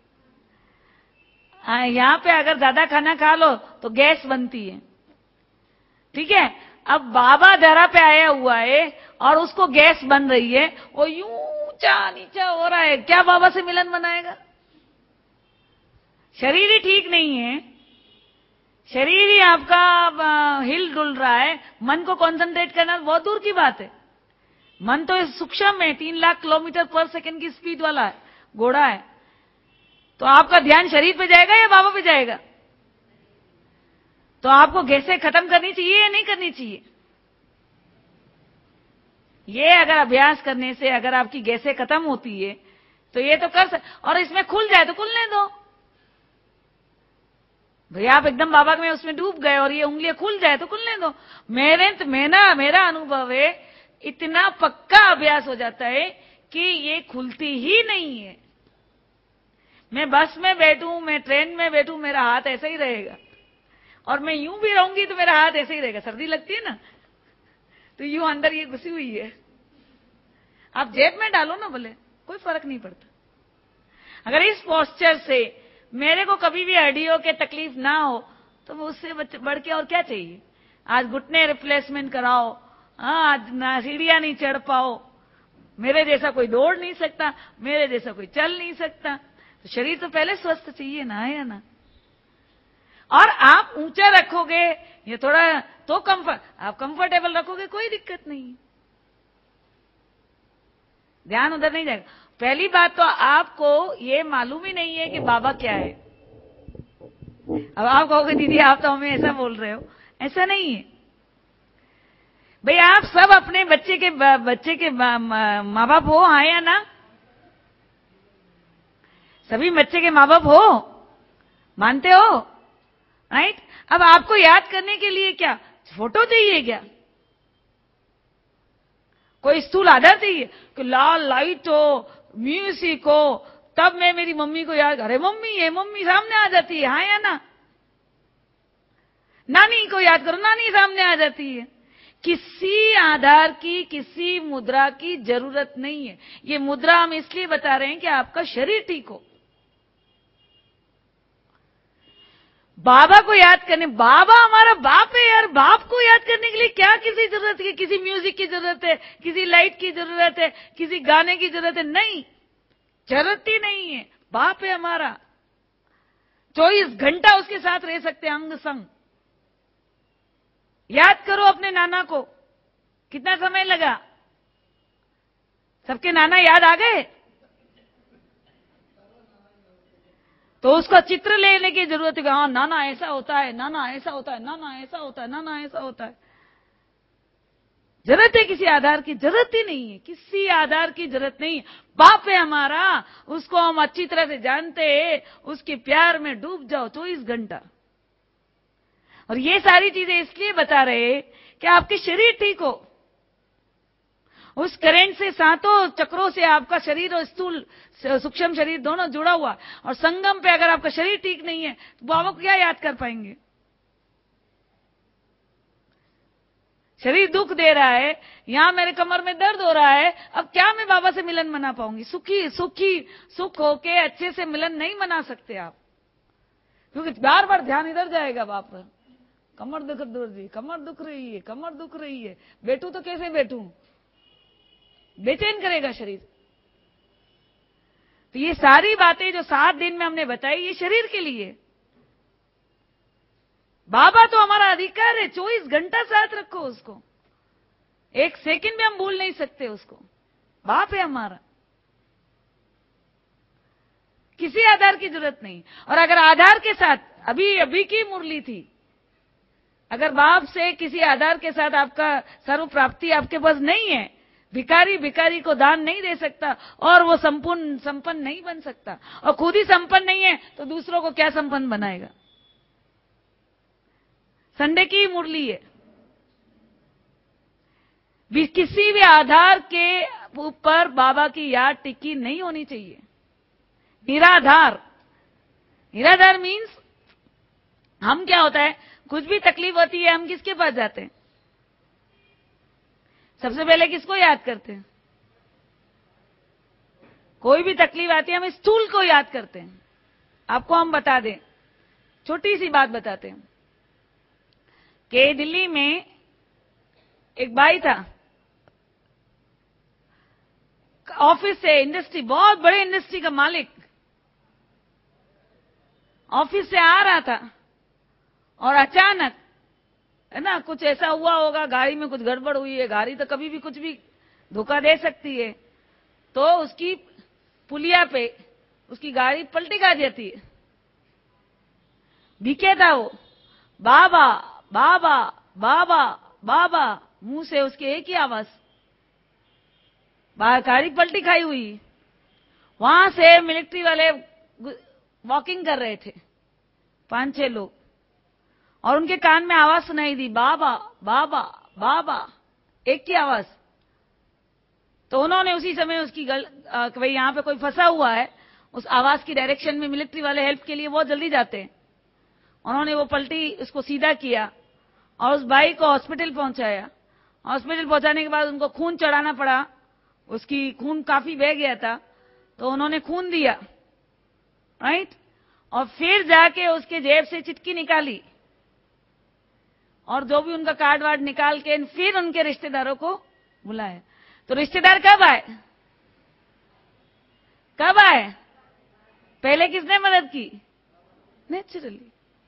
हाँ, यहां पे अगर ज्यादा खाना खा लो तो गैस बनती है, ठीक है। अब बाबा धरा पे आया हुआ है और उसको गैस बन रही है, वो यूं ऊंचा नीचा हो रहा है, क्या बाबा से मिलन बनाएगा। शरीर ही ठीक नहीं है, शरीर ही आपका हिल डुल रहा है, मन को कंसंट्रेट करना बहुत दूर की बात है। मन तो सूक्ष्म है, तीन लाख किलोमीटर पर सेकंड की स्पीड वाला है, घोड़ा है। तो आपका ध्यान शरीर पे जाएगा या बाबा पे जाएगा। तो आपको गैसें खत्म करनी चाहिए या नहीं करनी चाहिए। ये अगर अभ्यास करने से अगर आपकी गैसें खत्म होती है तो ये तो कर सक, और इसमें खुल जाए तो खुलने दो। भैया आप एकदम बाबा में उसमें डूब गए और ये उंगलियां खुल जाए तो खुलने दो। मेरे तो मेरा मेरा अनुभव है, इतना पक्का अभ्यास हो जाता है कि ये खुलती ही नहीं है। मैं बस में बैठूं, मैं ट्रेन में बैठूं, मेरा हाथ ऐसा ही रहेगा, और मैं यूं भी रहूंगी तो मेरा हाथ ऐसे ही रहेगा। सर्दी लगती है ना, तो यूं अंदर ये घुसी हुई है, आप जेब में डालो ना भले, कोई फर्क नहीं पड़ता। अगर इस पोस्चर से मेरे को कभी भी हड्डियों के तकलीफ ना हो तो उससे बढ़ के और क्या चाहिए। आज घुटने रिप्लेसमेंट कराओ, हाँ, आज ना सीढ़ियां नहीं चढ़ पाओ, मेरे जैसा कोई दौड़ नहीं सकता, मेरे जैसा कोई चल नहीं सकता, तो शरीर तो पहले स्वस्थ चाहिए ना, है ना। और आप ऊंचा रखोगे ये थोड़ा तो कंफर्ट, आप कंफर्टेबल रखोगे, कोई दिक्कत नहीं, ध्यान उधर नहीं जाएगा। पहली बात तो आपको ये मालूम ही नहीं है कि बाबा क्या है। अब आप कहोगे दीदी आप तो हमें ऐसा बोल रहे हो, ऐसा नहीं है भाई। आप सब अपने बच्चे के बच्चे के माँ बाप हो, हाँ या ना। सभी बच्चे के माँ बाप हो, मानते हो, राइट। अब आपको याद करने के लिए क्या फोटो चाहिए, क्या कोई स्थूल आधार चाहिए कि लाल लाइट हो, म्यूजिक हो, तब मैं मेरी मम्मी को याद, अरे मम्मी है, मम्मी सामने आ जाती है, हाँ या ना। नानी को याद करो, नानी सामने आ जाती है। किसी आधार की, किसी मुद्रा की जरूरत नहीं है। ये मुद्रा हम इसलिए बता रहे हैं कि आपका शरीर ठीक हो। बाबा को याद करने, बाबा हमारा बाप है यार, बाप को याद करने के लिए क्या किसी जरूरत है, किसी म्यूजिक की जरूरत है, किसी लाइट की जरूरत है, किसी गाने की जरूरत है, नहीं, जरूरत ही नहीं है। बाप है हमारा, चौबीस घंटा उसके साथ रह सकते हैं, अंग संग। याद करो अपने नाना को, कितना समय लगा? सबके नाना याद आ गए? तो उसका चित्र लेने की जरूरत है। हाँ, नाना ऐसा होता है, नाना ऐसा होता है, नाना ऐसा होता है, नाना ऐसा होता है। जरूरत है किसी आधार की? जरूरत ही नहीं है, किसी आधार की जरूरत नहीं है। बाप है हमारा, उसको हम अच्छी तरह से जानते हैं, उसके प्यार में डूब जाओ चौबीस घंटा। और ये सारी चीजें इसलिए बता रहे कि आपके शरीर ठीक हो। उस करंट से सातों चक्रों से आपका शरीर और स्थूल सूक्ष्म शरीर दोनों जुड़ा हुआ, और संगम पे अगर आपका शरीर ठीक नहीं है तो बाबा को क्या याद कर पाएंगे? शरीर दुख दे रहा है, यहां मेरे कमर में दर्द हो रहा है, अब क्या मैं बाबा से मिलन मना पाऊंगी? सुखी सुखी सुख होके अच्छे से मिलन नहीं मना सकते आप, क्योंकि बार बार ध्यान इधर जाएगा बाप पर। कमर दुख जी, कमर दुख रही है, कमर दुख रही है, बैठू तो कैसे बैठू? बेचैन करेगा शरीर। तो ये सारी बातें जो सात दिन में हमने बताई, ये शरीर के लिए। बाबा तो हमारा अधिकार है, चौबीस घंटा साथ रखो उसको, एक सेकंड में हम भूल नहीं सकते उसको। बाप है हमारा, किसी आधार की जरूरत नहीं। और अगर आधार के साथ, अभी अभी की मुरली थी, अगर बाप से किसी आधार के साथ आपका सर्व प्राप्ति आपके पास नहीं है, भिखारी भिखारी को दान नहीं दे सकता, और वो संपूर्ण संपन्न नहीं बन सकता, और खुद ही संपन्न नहीं है तो दूसरों को क्या संपन्न बनाएगा? संडे की मुरली है। किसी भी आधार के ऊपर बाबा की याद टिकी नहीं होनी चाहिए। निराधार, निराधार मीन्स हम क्या होता है, कुछ भी तकलीफ होती है हम किसके पास जाते हैं? सबसे पहले किसको याद करते हैं? कोई भी तकलीफ आती है हम स्थूल को याद करते हैं। आपको हम बता दें, छोटी सी बात बताते हैं कि दिल्ली में एक भाई था, ऑफिस से, इंडस्ट्री, बहुत बड़े इंडस्ट्री का मालिक, ऑफिस से आ रहा था और अचानक, है ना, कुछ ऐसा हुआ होगा, गाड़ी में कुछ गड़बड़ हुई है, गाड़ी तो कभी भी कुछ भी धोखा दे सकती है, तो उसकी पुलिया पे उसकी गाड़ी पलटी खा जाती है। दिखे था वो, बाबा बाबा बाबा बाबा, मुंह से उसके एक ही आवाज, गाड़ी पलटी खाई हुई। वहां से मिलिट्री वाले वॉकिंग कर रहे थे, पांच छह लोग, और उनके कान में आवाज सुनाई दी, बाबा बाबा बाबा, एक ही आवाज। तो उन्होंने उसी समय उसकी गल, भाई यहां पे कोई फंसा हुआ है, उस आवाज की डायरेक्शन में मिलिट्री वाले हेल्प के लिए बहुत जल्दी जाते हैं। उन्होंने वो पलटी उसको सीधा किया और उस भाई को हॉस्पिटल पहुंचाया। हॉस्पिटल पहुंचाने के बाद उनको खून चढ़ाना पड़ा, उसकी खून काफी बह गया था, तो उन्होंने खून दिया, राइट, और फिर जाके उसके जेब से चिट्ठी निकाली और जो भी उनका कार्ड वार्ड निकाल के फिर उनके रिश्तेदारों को बुलाया। तो रिश्तेदार कब आए? कब आए? पहले किसने मदद की? नेचुरली।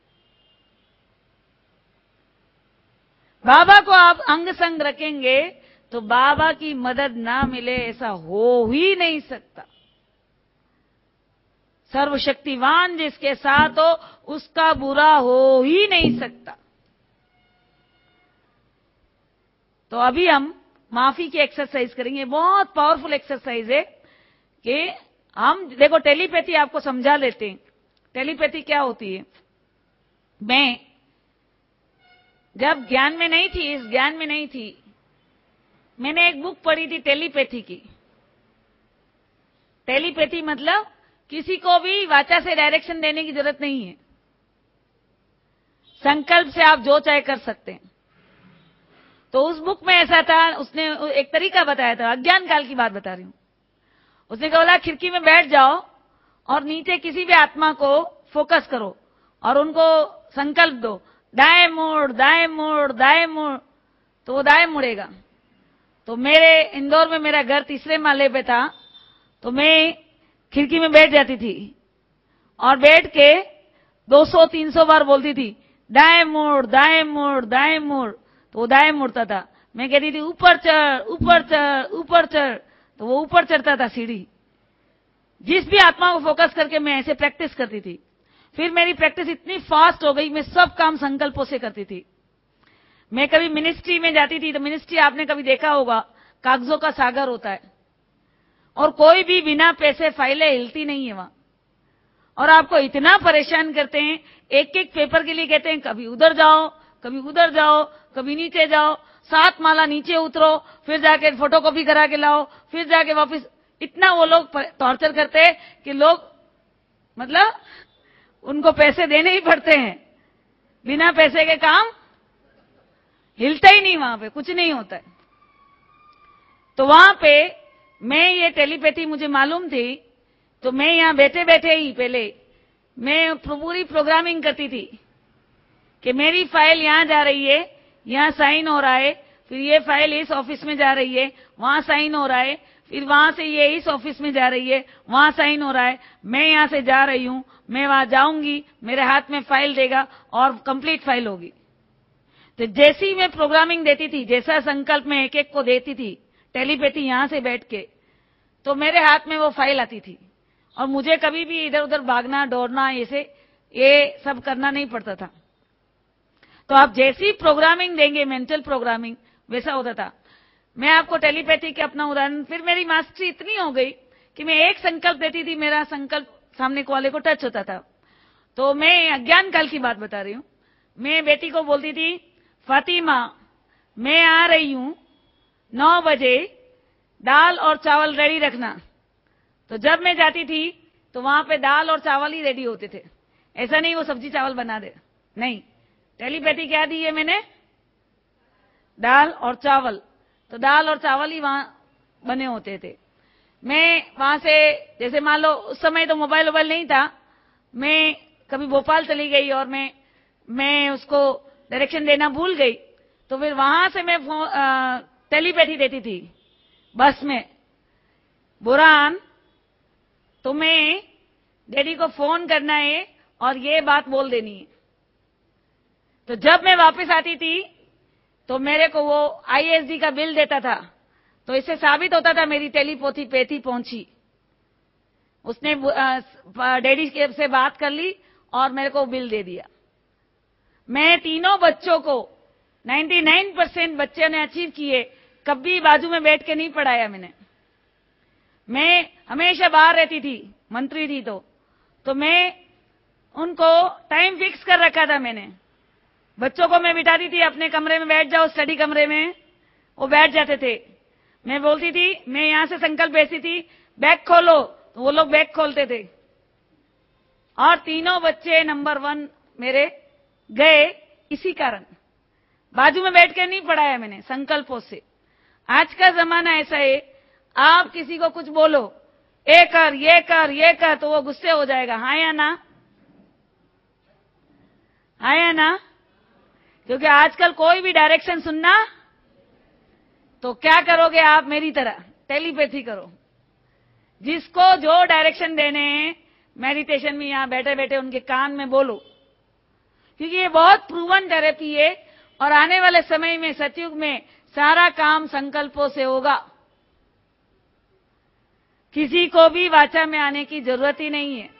बाबा को आप अंग संग रखेंगे तो बाबा की मदद ना मिले ऐसा हो ही नहीं सकता। सर्वशक्तिवान जिसके साथ हो उसका बुरा हो ही नहीं सकता। तो अभी हम माफी की एक्सरसाइज करेंगे, बहुत पावरफुल एक्सरसाइज है कि हम देखो, टेलीपैथी आपको समझा लेते हैं। टेलीपैथी क्या होती है? मैं जब ज्ञान में नहीं थी, इस ज्ञान में नहीं थी, मैंने एक बुक पढ़ी थी टेलीपैथी की। टेलीपैथी मतलब किसी को भी वाचा से डायरेक्शन देने की जरूरत नहीं है, संकल्प से आप जो चाहे कर सकते हैं। तो उस बुक में ऐसा था, उसने एक तरीका बताया था, अज्ञान काल की बात बता रही हूं। उसने बोला खिड़की में बैठ जाओ और नीचे किसी भी आत्मा को फोकस करो और उनको संकल्प दो, दाएं मुड़ दाएं मुड़ दाएं मुड़, तो वो दाएं मुड़ेगा। तो मेरे इंदौर में मेरा घर तीसरे माले पे था, तो मैं खिड़की में बैठ जाती थी और बैठ के दो सौ तीन सौ बार बोलती थी, दाएं मुड़ दाएं मुड़ दाएं मुड़, तो वो दाएं मुड़ता था। मैं कहती थी ऊपर चढ़, ऊपर चढ़, ऊपर चढ़, तो वो ऊपर चढ़ता था सीढ़ी। जिस भी आत्मा को फोकस करके मैं ऐसे प्रैक्टिस करती थी, फिर मेरी प्रैक्टिस इतनी फास्ट हो गई, मैं सब काम संकल्पों से करती थी। मैं कभी मिनिस्ट्री में जाती थी, तो मिनिस्ट्री आपने कभी देखा होगा, कागजों का सागर होता है, और कोई भी बिना पैसे फाइलें हिलती नहीं है वहां, और आपको इतना परेशान करते हैं, एक एक पेपर के लिए कहते हैं कभी उधर जाओ, कभी उधर जाओ, कभी नीचे जाओ, सात माला नीचे उतरो, फिर जाके फोटोकॉपी करा के लाओ, फिर जाके वापस। इतना वो लोग टॉर्चर करते हैं कि लोग मतलब उनको पैसे देने ही पड़ते हैं, बिना पैसे के काम हिलता ही नहीं, वहां पे कुछ नहीं होता है। तो वहां पे मैं ये टेलीपैथी मुझे मालूम थी, तो मैं यहां बैठे बैठे ही पहले मैं पूरी प्रोग्रामिंग करती थी कि मेरी फाइल यहां जा रही है, यहां साइन हो रहा है, फिर ये फाइल इस ऑफिस में जा रही है, वहां साइन हो रहा है, फिर वहां से ये इस ऑफिस में जा रही है, वहां साइन हो रहा है, मैं यहां से जा रही हूं, मैं वहां जाऊंगी, मेरे हाथ में फाइल देगा और कंप्लीट फाइल होगी। तो जैसी मैं प्रोग्रामिंग देती थी, जैसा संकल्प मैं एक एक को देती थी टेलीपैथी यहां से बैठ के, तो मेरे हाथ में वो फाइल आती थी, और मुझे कभी भी इधर उधर भागना दौड़ना ऐसे ये सब करना नहीं पड़ता था। तो आप जैसी प्रोग्रामिंग देंगे, मेंटल प्रोग्रामिंग, वैसा होता था। मैं आपको टेलीपैथी के अपना उदाहरण, फिर मेरी मास्टरी इतनी हो गई कि मैं एक संकल्प देती थी, मेरा संकल्प सामने वाले को टच होता था। तो मैं अज्ञान काल की बात बता रही हूं। मैं बेटी को बोलती थी, फातिमा मैं आ रही हूं, नौ बजे दाल और चावल रेडी रखना। तो जब मैं जाती थी तो वहां पे दाल और चावल ही रेडी होते थे, ऐसा नहीं वो सब्जी चावल बना दे, नहीं। टेलीपैथी क्या दी है मैंने, दाल और चावल, तो दाल और चावल ही वहां बने होते थे। मैं वहां से, जैसे मान लो उस समय तो मोबाइल वोबाइल नहीं था, मैं कभी भोपाल चली गई और मैं मैं उसको डायरेक्शन देना भूल गई, तो फिर वहां से मैं टेलीपैथी देती थी बस में, बुरहान तुम्हें डैडी को फोन करना है और ये बात बोल देनी है। तो जब मैं वापस आती थी तो मेरे को वो आईएसडी का बिल देता था, तो इससे साबित होता था मेरी टेलीपैथी पैथी पहुंची। उसने डैडी से बात कर ली और मेरे को बिल दे दिया। मैं तीनों बच्चों को निन्यानवे परसेंट बच्चे ने अचीव किए, कभी बाजू में बैठ के नहीं पढ़ाया मैंने। मैं हमेशा बाहर रहती थी, मंत्री थी तो तो मैं उनको टाइम फिक्स कर रखा था मैंने। बच्चों को मैं बिठाती थी अपने कमरे में, बैठ जाओ स्टडी कमरे में, वो बैठ जाते थे। मैं बोलती थी, मैं यहां से संकल्प भेजती थी, बैग खोलो, तो वो लोग बैग खोलते थे, और तीनों बच्चे नंबर वन मेरे गए इसी कारण। बाजू में बैठ के नहीं पढ़ाया मैंने, संकल्पों से। आज का जमाना ऐसा है, आप किसी को कुछ बोलो, ये कर ये कर ये कर, तो वो गुस्से हो जाएगा, हाँ या ना, हाँ या ना। क्योंकि आजकल कोई भी डायरेक्शन सुनना, तो क्या करोगे आप, मेरी तरह टेलीपैथी करो। जिसको जो डायरेक्शन देने हैं मेडिटेशन में, यहां बैठे बैठे उनके कान में बोलो, क्योंकि ये बहुत प्रूवन थेरेपी है। और आने वाले समय में सतयुग में सारा काम संकल्पों से होगा, किसी को भी वाचा में आने की जरूरत ही नहीं है।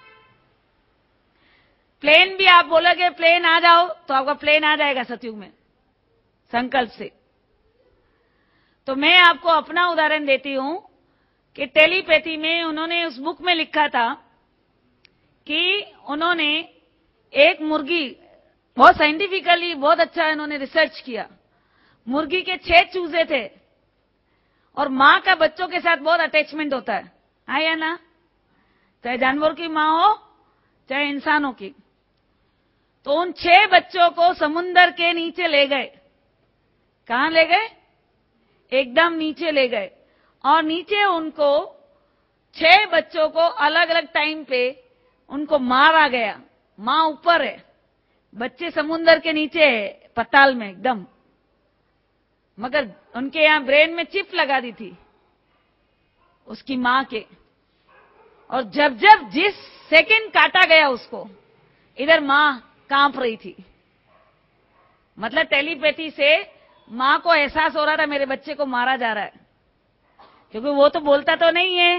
प्लेन भी आप बोलोगे प्लेन आ जाओ, तो आपका प्लेन आ जाएगा सतयुग में संकल्प से। तो मैं आपको अपना उदाहरण देती हूं कि टेलीपैथी में उन्होंने उस बुक में लिखा था कि उन्होंने एक मुर्गी, बहुत साइंटिफिकली बहुत अच्छा इन्होंने रिसर्च किया, मुर्गी के छह चूजे थे और मां का बच्चों के साथ बहुत अटैचमेंट होता है, हाँ या ना, चाहे जानवर की मां हो चाहे इंसानों की। तो उन छह बच्चों को समुंदर के नीचे ले गए। कहां ले गए, एकदम नीचे ले गए, और नीचे उनको छह बच्चों को अलग अलग टाइम पे उनको मारा गया। मां ऊपर है, बच्चे समुंदर के नीचे है, पताल में एकदम, मगर उनके यहां ब्रेन में चिप लगा दी थी उसकी मां के। और जब जब जिस सेकंड काटा गया उसको, इधर मां कांप रही थी। मतलब टेलीपैथी से माँ को एहसास हो रहा था मेरे बच्चे को मारा जा रहा है, क्योंकि वो तो बोलता तो नहीं है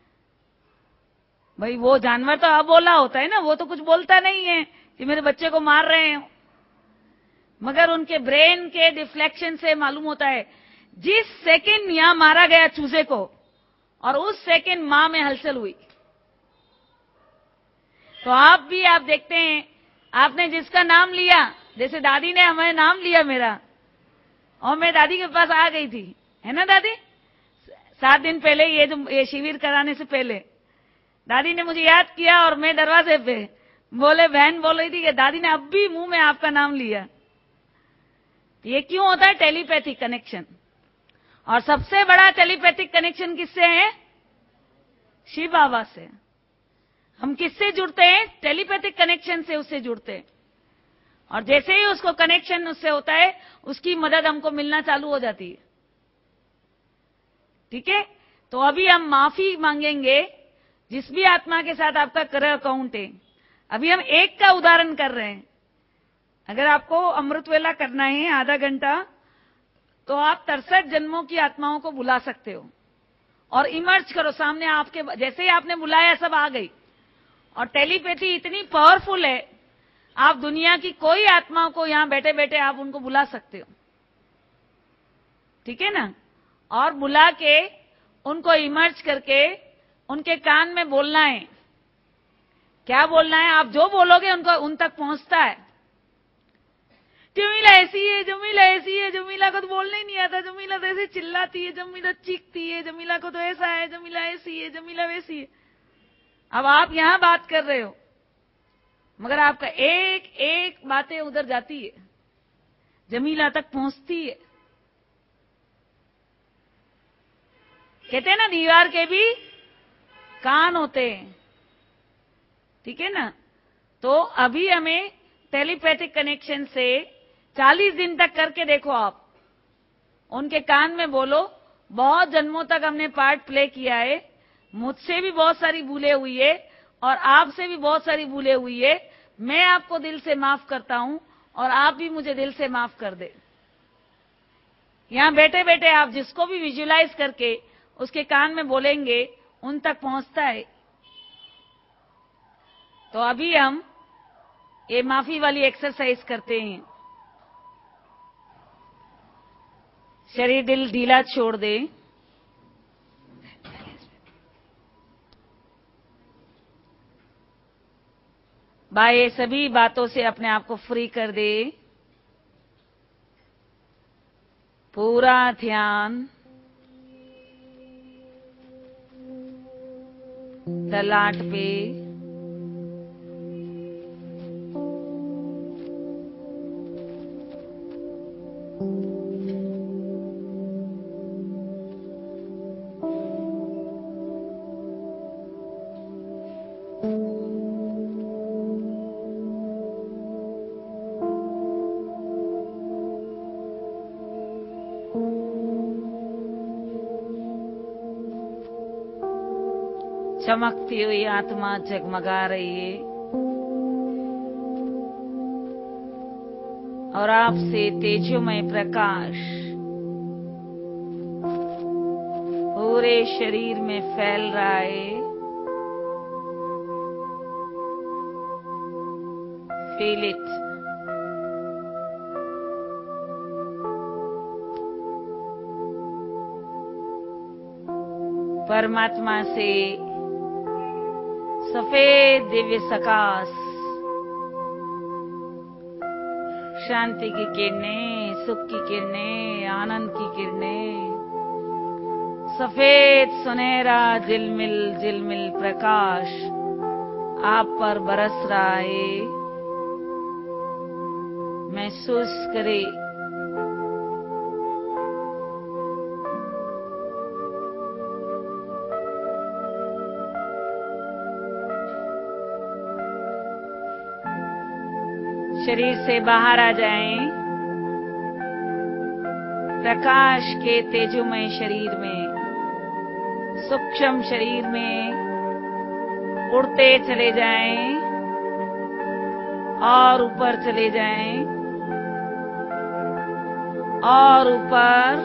भाई, वो जानवर तो अबोला होता है ना, वो तो कुछ बोलता नहीं है कि मेरे बच्चे को मार रहे हैं। मगर उनके ब्रेन के डिफ्लेक्शन से मालूम होता है जिस सेकंड यहां मारा गया चूजे को, और उस सेकंड मां में हलचल हुई। तो आप भी आप देखते हैं, आपने जिसका नाम लिया, जैसे दादी ने हमें नाम लिया मेरा, और मैं दादी के पास आ गई थी, है ना दादी, सात दिन पहले, ये जो ये शिविर कराने से पहले दादी ने मुझे याद किया, और मैं दरवाजे पे बोले, बहन बोल रही थी कि दादी ने अब भी मुंह में आपका नाम लिया। ये क्यों होता है? Telepathic connection. और सबसे बड़ा टेलीपैथिक कनेक्शन किससे है? शिव बाबा से। हम किससे जुड़ते हैं? टेलीपैथिक कनेक्शन से उससे जुड़ते हैं। और जैसे ही उसको कनेक्शन उससे होता है, उसकी मदद हमको मिलना चालू हो जाती है। ठीक है, तो अभी हम माफी मांगेंगे जिस भी आत्मा के साथ आपका कर अकाउंट है। अभी हम एक का उदाहरण कर रहे हैं। अगर आपको अमृत वेला करना है आधा घंटा, तो आप तिरसठ जन्मों की आत्माओं को बुला सकते हो और इमर्ज करो सामने आपके। जैसे ही आपने बुलाया, सब आ गई। और टेलीपैथी इतनी पावरफुल है, आप दुनिया की कोई आत्मा को यहां बैठे बैठे आप उनको बुला सकते हो। ठीक है ना? और बुला के उनको इमर्ज करके उनके कान में बोलना है। क्या बोलना है? आप जो बोलोगे उनको उन तक पहुंचता है। जमीला ऐसी है, जमीला ऐसी है, जमीला को तो बोलना ही नहीं आता, जमीला तो ऐसे चिल्लाती है, जमीला चीखती है, जमीला को तो ऐसा है, जमीला ऐसी है, जमीला वैसी है। अब आप यहां बात कर रहे हो, मगर आपका एक एक बातें उधर जाती है, जमीला तक पहुंचती है। कहते हैं ना, दीवार के भी कान होते हैं। ठीक है ना? तो अभी हमें टेलीपैथिक कनेक्शन से चालीस दिन तक करके देखो। आप उनके कान में बोलो। बहुत जन्मों तक हमने पार्ट प्ले किया है, मुझसे भी बहुत सारी भूलें हुई है और आपसे भी बहुत सारी भूलें हुई है। मैं आपको दिल से माफ करता हूं और आप भी मुझे दिल से माफ कर दे। यहां बैठे बैठे आप जिसको भी विजुलाइज करके उसके कान में बोलेंगे, उन तक पहुंचता है। तो अभी हम ये माफी वाली एक्सरसाइज करते हैं। शरीर दिल ढीला छोड़ दे। बाह्य सभी बातों से अपने आप को फ्री कर दे। पूरा ध्यान ललाट पे। चमकती हुई आत्मा जगमगा रही है और आपसे तेजोमय प्रकाश पूरे शरीर में फैल रहा है। Feel it. परमात्मा से सफेद दिव्य सकाश, शांति की किरणें, सुख की किरणें, आनंद की किरणें, सफेद सुनहरा झिलमिल झिलमिल प्रकाश आप पर बरस रहा है। महसूस करे शरीर से बाहर आ जाएं, प्रकाश के तेजोमय शरीर में, सूक्ष्म शरीर में उड़ते चले जाएं और ऊपर चले जाएं और ऊपर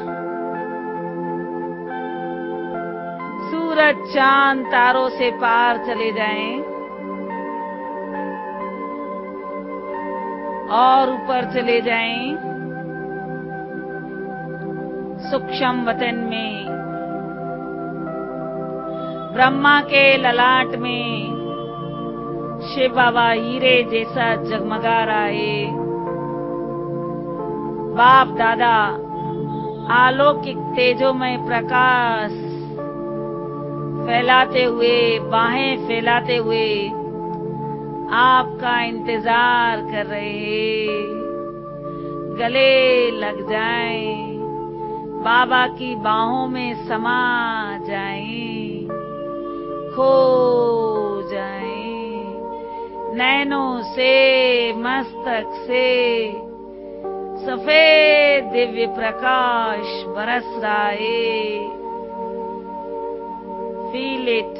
सूरज चांद तारों से पार चले जाएं और ऊपर चले जाएं सूक्ष्म वतन में, ब्रह्मा के ललाट में शिव बाबा हीरे जैसा जगमगा रहा है। बाप दादा अलौकिक तेजोमय प्रकाश फैलाते हुए, बाहें फैलाते हुए आपका इंतजार कर रहे हैं। गले लग जाएं, बाबा की बाहों में समा जाएं, खो जाएं। नैनों से, मस्तक से सफेद दिव्य प्रकाश बरस रहा है। Feel it.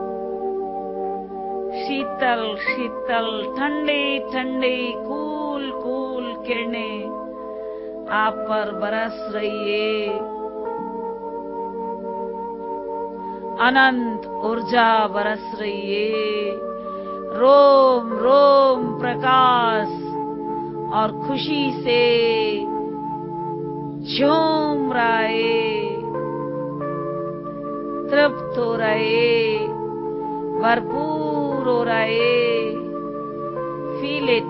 शीतल शीतल, ठंडी ठंडी, कूल कूल किरणें आप पर बरस रही है। अनंत ऊर्जा बरस रही है। रोम रोम प्रकाश और खुशी से झूम रहा है, तृप्त हो रहा है, भरपूर हो रहा है। Feel it.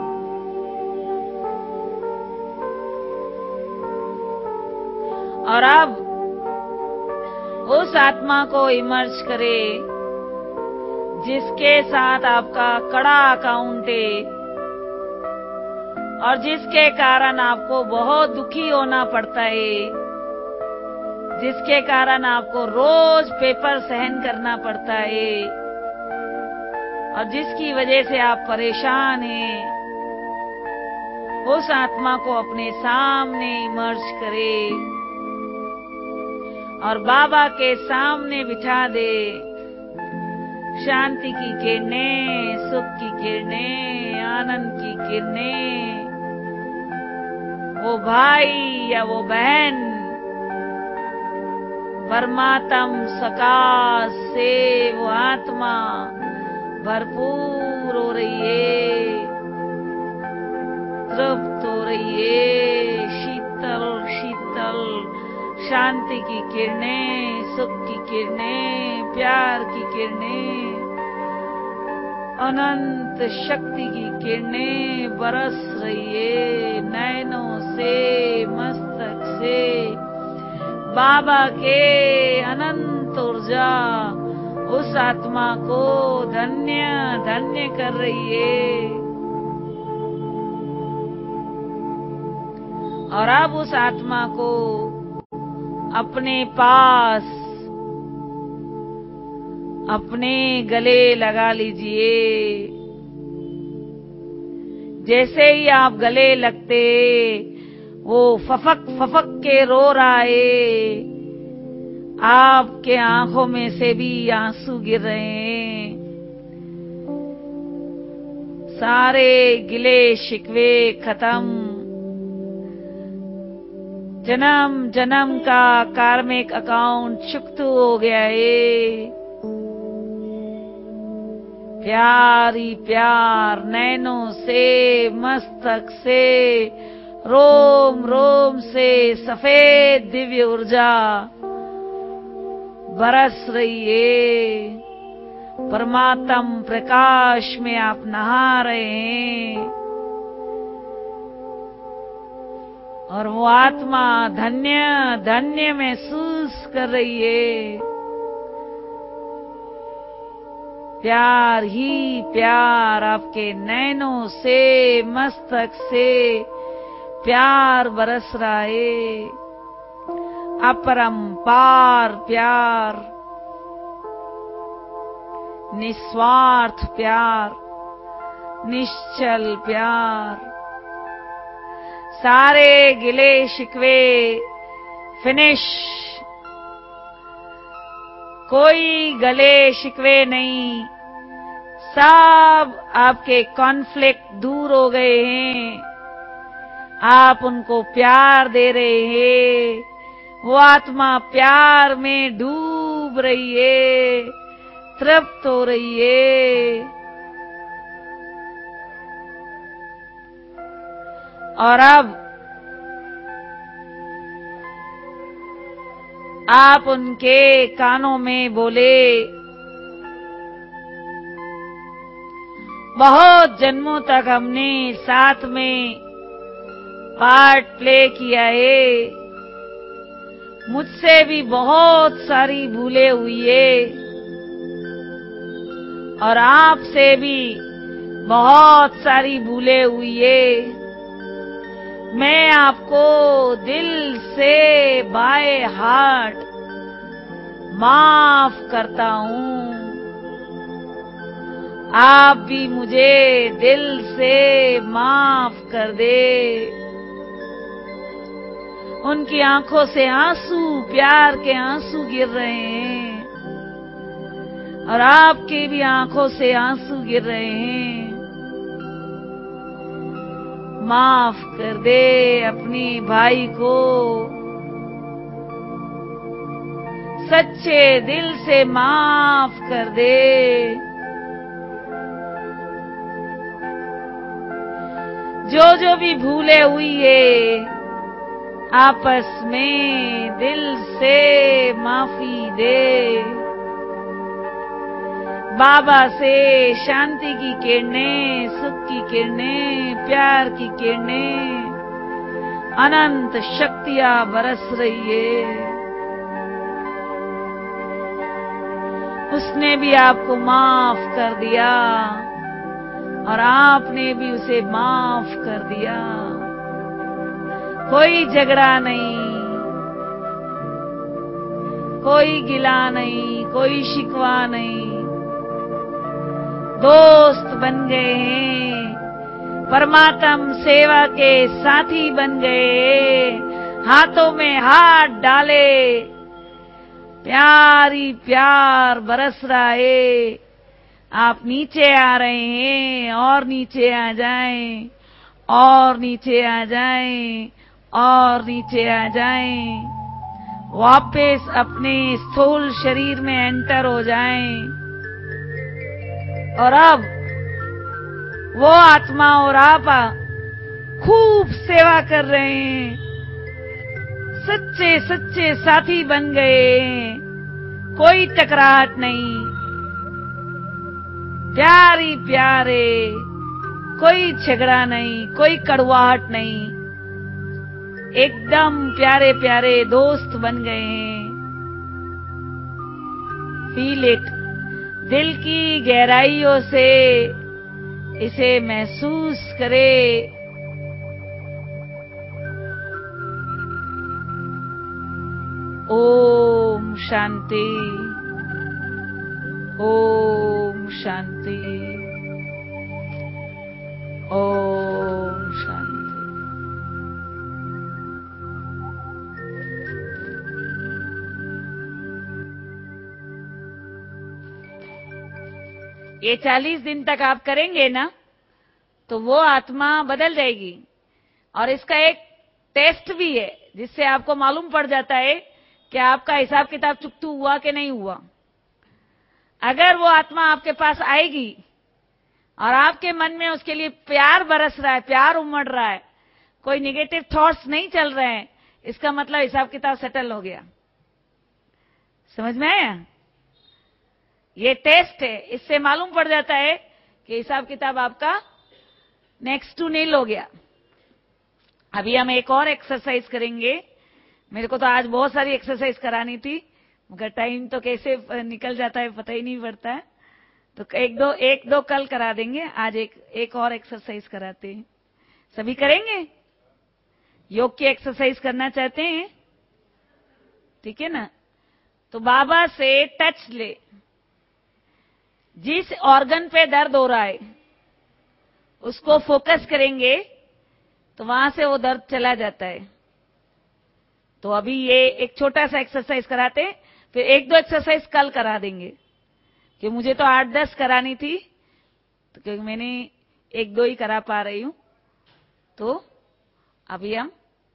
और अब उस आत्मा को इमर्ज करें जिसके साथ आपका कड़ा अकाउंट है और जिसके कारण आपको बहुत दुखी होना पड़ता है, जिसके कारण आपको रोज पेपर सहन करना पड़ता है और जिसकी वजह से आप परेशान हैं। उस आत्मा को अपने सामने इमर्ज करें और बाबा के सामने बिठा दे। शांति की किरणें, सुख की किरणें, आनंद की किरणें, वो भाई या वो बहन परमात्म सकाश से वो आत्मा भरपूर हो रही है, तृप्त हो रही है। शीतल शीतल शांति की किरणें, सुख की किरणें, प्यार की किरणें, अनंत शक्ति की किरणें बरस रही है। नैनों से, मस्तक से बाबा के अनंत ऊर्जा उस आत्मा को धन्य धन्य कर रही है। और अब उस आत्मा को अपने पास, अपने गले लगा लीजिए। जैसे ही आप गले लगते, वो फफक फफक के रो रहा है। आपके आंखों में से भी आंसू गिर रहे हैं। सारे गिले शिकवे खत्म। जन्म जन्म का कार्मिक अकाउंट चुकता हो गया है। प्यार ही प्यार, नैनों से, मस्तक से, रोम रोम से सफेद दिव्य ऊर्जा बरस रही है। परमात्म प्रकाश में आप नहा रहे हैं और वो आत्मा धन्य धन्य महसूस कर रही है। प्यार ही प्यार आपके नैनों से, मस्तक से प्यार बरस रहा है। अपरंपार प्यार, निस्वार्थ प्यार, निश्चल प्यार। सारे गिले शिकवे फिनिश। कोई गले शिकवे नहीं। सब आपके कॉन्फ्लिक्ट दूर हो गए हैं। आप उनको प्यार दे रहे हैं, वो आत्मा प्यार में डूब रही है, तृप्त हो रही है। और अब आप उनके कानों में बोले, बहुत जन्मों तक हमने साथ में पार्ट प्ले किया है, मुझसे भी बहुत सारी भूलें हुई है और आपसे भी बहुत सारी भूलें हुई है। मैं आपको दिल से बाय हार्ट माफ करता हूँ, आप भी मुझे दिल से माफ कर दे। उनकी आंखों से आंसू, प्यार के आंसू गिर रहे हैं और आपकी भी आंखों से आंसू गिर रहे हैं। माफ कर दे अपने भाई को, सच्चे दिल से माफ कर दे। जो जो भी भूले हुई है, आपस में दिल से माफी दे। बाबा से शांति की किरणें, सुख की किरणें, प्यार की किरणें, अनंत शक्तियां बरस रही है। उसने भी आपको माफ कर दिया और आपने भी उसे माफ कर दिया। कोई झगड़ा नहीं, कोई गिला नहीं, कोई शिकवा नहीं, दोस्त बन गए हैं, परमात्म सेवा के साथी बन गए, हाथों में हाथ डाले, प्यार ही प्यार बरस रहा है। आप नीचे आ रहे हैं और नीचे आ जाएं, और नीचे आ जाएं, और नीचे आ जाएं, वापस अपने स्थूल शरीर में एंटर हो जाएं। और अब वो आत्मा और आप खूब सेवा कर रहे हैं, सच्चे सच्चे साथी बन गए हैं, कोई टकराहट नहीं, प्यार ही प्यार है, कोई झगड़ा नहीं, कोई कड़वाहट नहीं, एकदम प्यारे प्यारे दोस्त बन गए हैं। फील इट, दिल की गहराइयों से इसे महसूस करे। ओम शांति, ओम शांति, ओम शांति। ये चालीस दिन तक आप करेंगे ना, तो वो आत्मा बदल जाएगी। और इसका एक टेस्ट भी है, जिससे आपको मालूम पड़ जाता है कि आपका हिसाब किताब चुकतू हुआ कि नहीं हुआ। अगर वो आत्मा आपके पास आएगी और आपके मन में उसके लिए प्यार बरस रहा है, प्यार उमड़ रहा है, कोई निगेटिव थॉट्स नहीं चल रहे हैं, इसका मतलब हिसाब किताब सेटल हो गया। समझ में आया? ये टेस्ट है, इससे मालूम पड़ जाता है कि हिसाब किताब आपका नेक्स्ट टू नील हो गया। अभी हम एक और एक्सरसाइज करेंगे। मेरे को तो आज बहुत सारी एक्सरसाइज करानी थी, मगर टाइम तो कैसे निकल जाता है पता ही नहीं पड़ता है। तो एक दो एक दो कल करा देंगे, आज एक एक और एक्सरसाइज कराते हैं। सभी करेंगे? योग की एक्सरसाइज करना चाहते हैं? ठीक है ना? तो बाबा से टच ले, जिस ऑर्गन पे दर्द हो रहा है उसको फोकस करेंगे तो वहां से वो दर्द चला जाता है। तो अभी ये एक छोटा सा एक्सरसाइज कराते हैं, फिर एक दो एक्सरसाइज कल करा देंगे, कि मुझे तो आठ दस करानी थी, तो क्योंकि मैंने एक दो ही करा पा रही हूं। तो अभी हम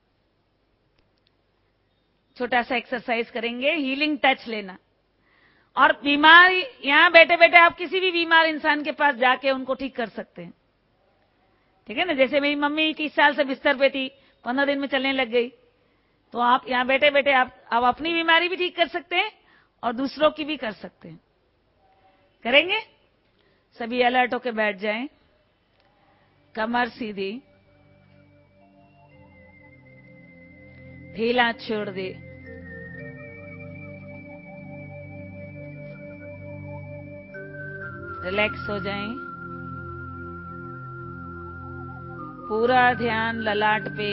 छोटा सा एक्सरसाइज करेंगे, हीलिंग टच लेना। और बीमारी, यहां बैठे बैठे आप किसी भी बीमार इंसान के पास जाके उनको ठीक कर सकते हैं, ठीक है ना। जैसे मेरी मम्मी तीस साल से बिस्तर पे थी, पंद्रह दिन में चलने लग गई, तो आप यहां बैठे बैठे आप आप अपनी बीमारी भी ठीक कर सकते हैं और दूसरों की भी कर सकते हैं। करेंगे? सभी अलर्ट होके बैठ जाएं, कमर सीधी, ढीला छोड़ दे, रिलैक्स हो जाएं। पूरा ध्यान ललाट पे,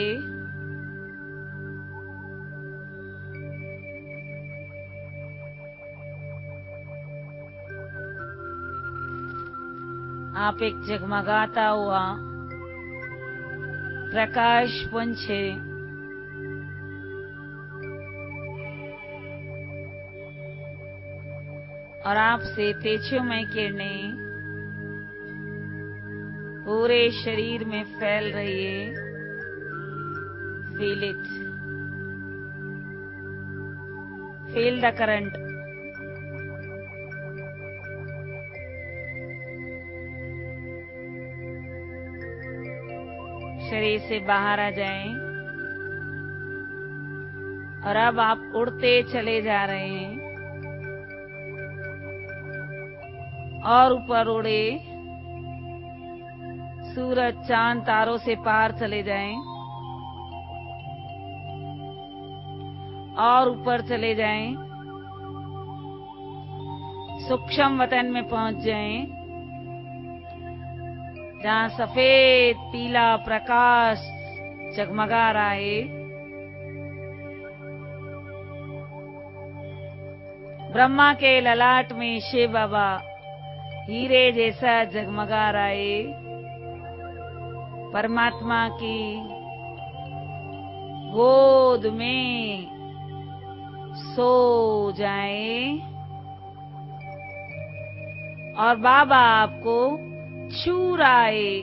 आप एक जगमगाता हुआ प्रकाश पुंज है, और आपसे तेजोमय किरणें पूरे शरीर में फैल रही है। Feel it, feel the current. शरीर से बाहर आ जाएं, और अब आप उड़ते चले जा रहे हैं, और ऊपर उड़े, सूरज चांद तारों से पार चले जाएं, और ऊपर चले जाएं, सूक्ष्म वतन में पहुंच जाएं, जहां सफेद पीला प्रकाश जगमगा रहा है। ब्रह्मा के ललाट में शिव बाबा हीरे जैसा जगमगा रहा है। परमात्मा की गोद में सो जाए, और बाबा आपको छू रहा है।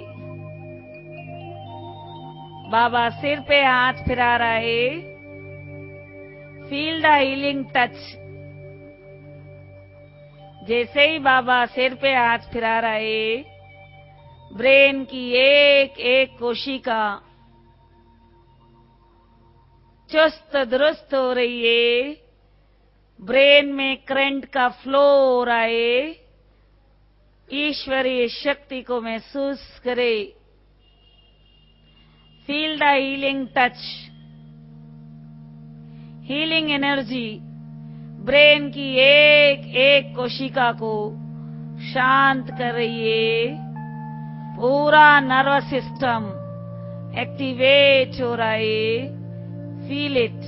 बाबा सिर पे हाथ फिरा रहा है। Feel the healing touch. जैसे ही बाबा सिर पे हाथ फिरा रहा है, ब्रेन की एक एक कोशिका चुस्त दुरुस्त हो रही है। ब्रेन में करंट का फ्लो हो रहा है। ईश्वरीय शक्ति को महसूस करे। Feel the healing touch. Healing energy brain की एक एक कोशिका को शांत कर रही है। पूरा नर्वस सिस्टम एक्टिवेट हो रहा है। Feel it.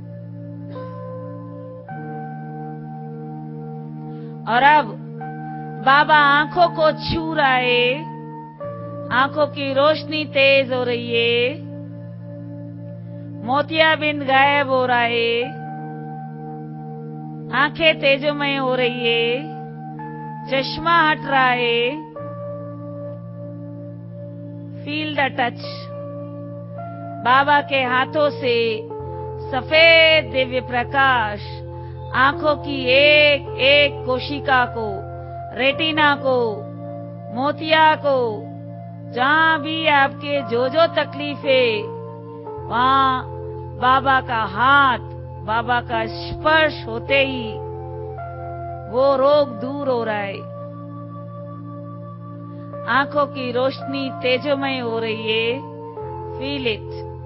और अब बाबा आंखों को छू रहा है। आंखों की रोशनी तेज हो रही है। मोतियाबिंद गायब हो रहा है। आंखें तेजोमय हो रही है। चश्मा हट रहा है। Feel the touch. बाबा के हाथों से सफेद दिव्य प्रकाश आंखों की एक एक कोशिका को, रेटिना को, मोतिया को, जहां भी आपके जो जो तकलीफ है, वहां बाबा का हाथ, बाबा का स्पर्श होते ही वो रोग दूर हो रहा है। आंखों की रोशनी तेजोमय हो रही है। Feel it.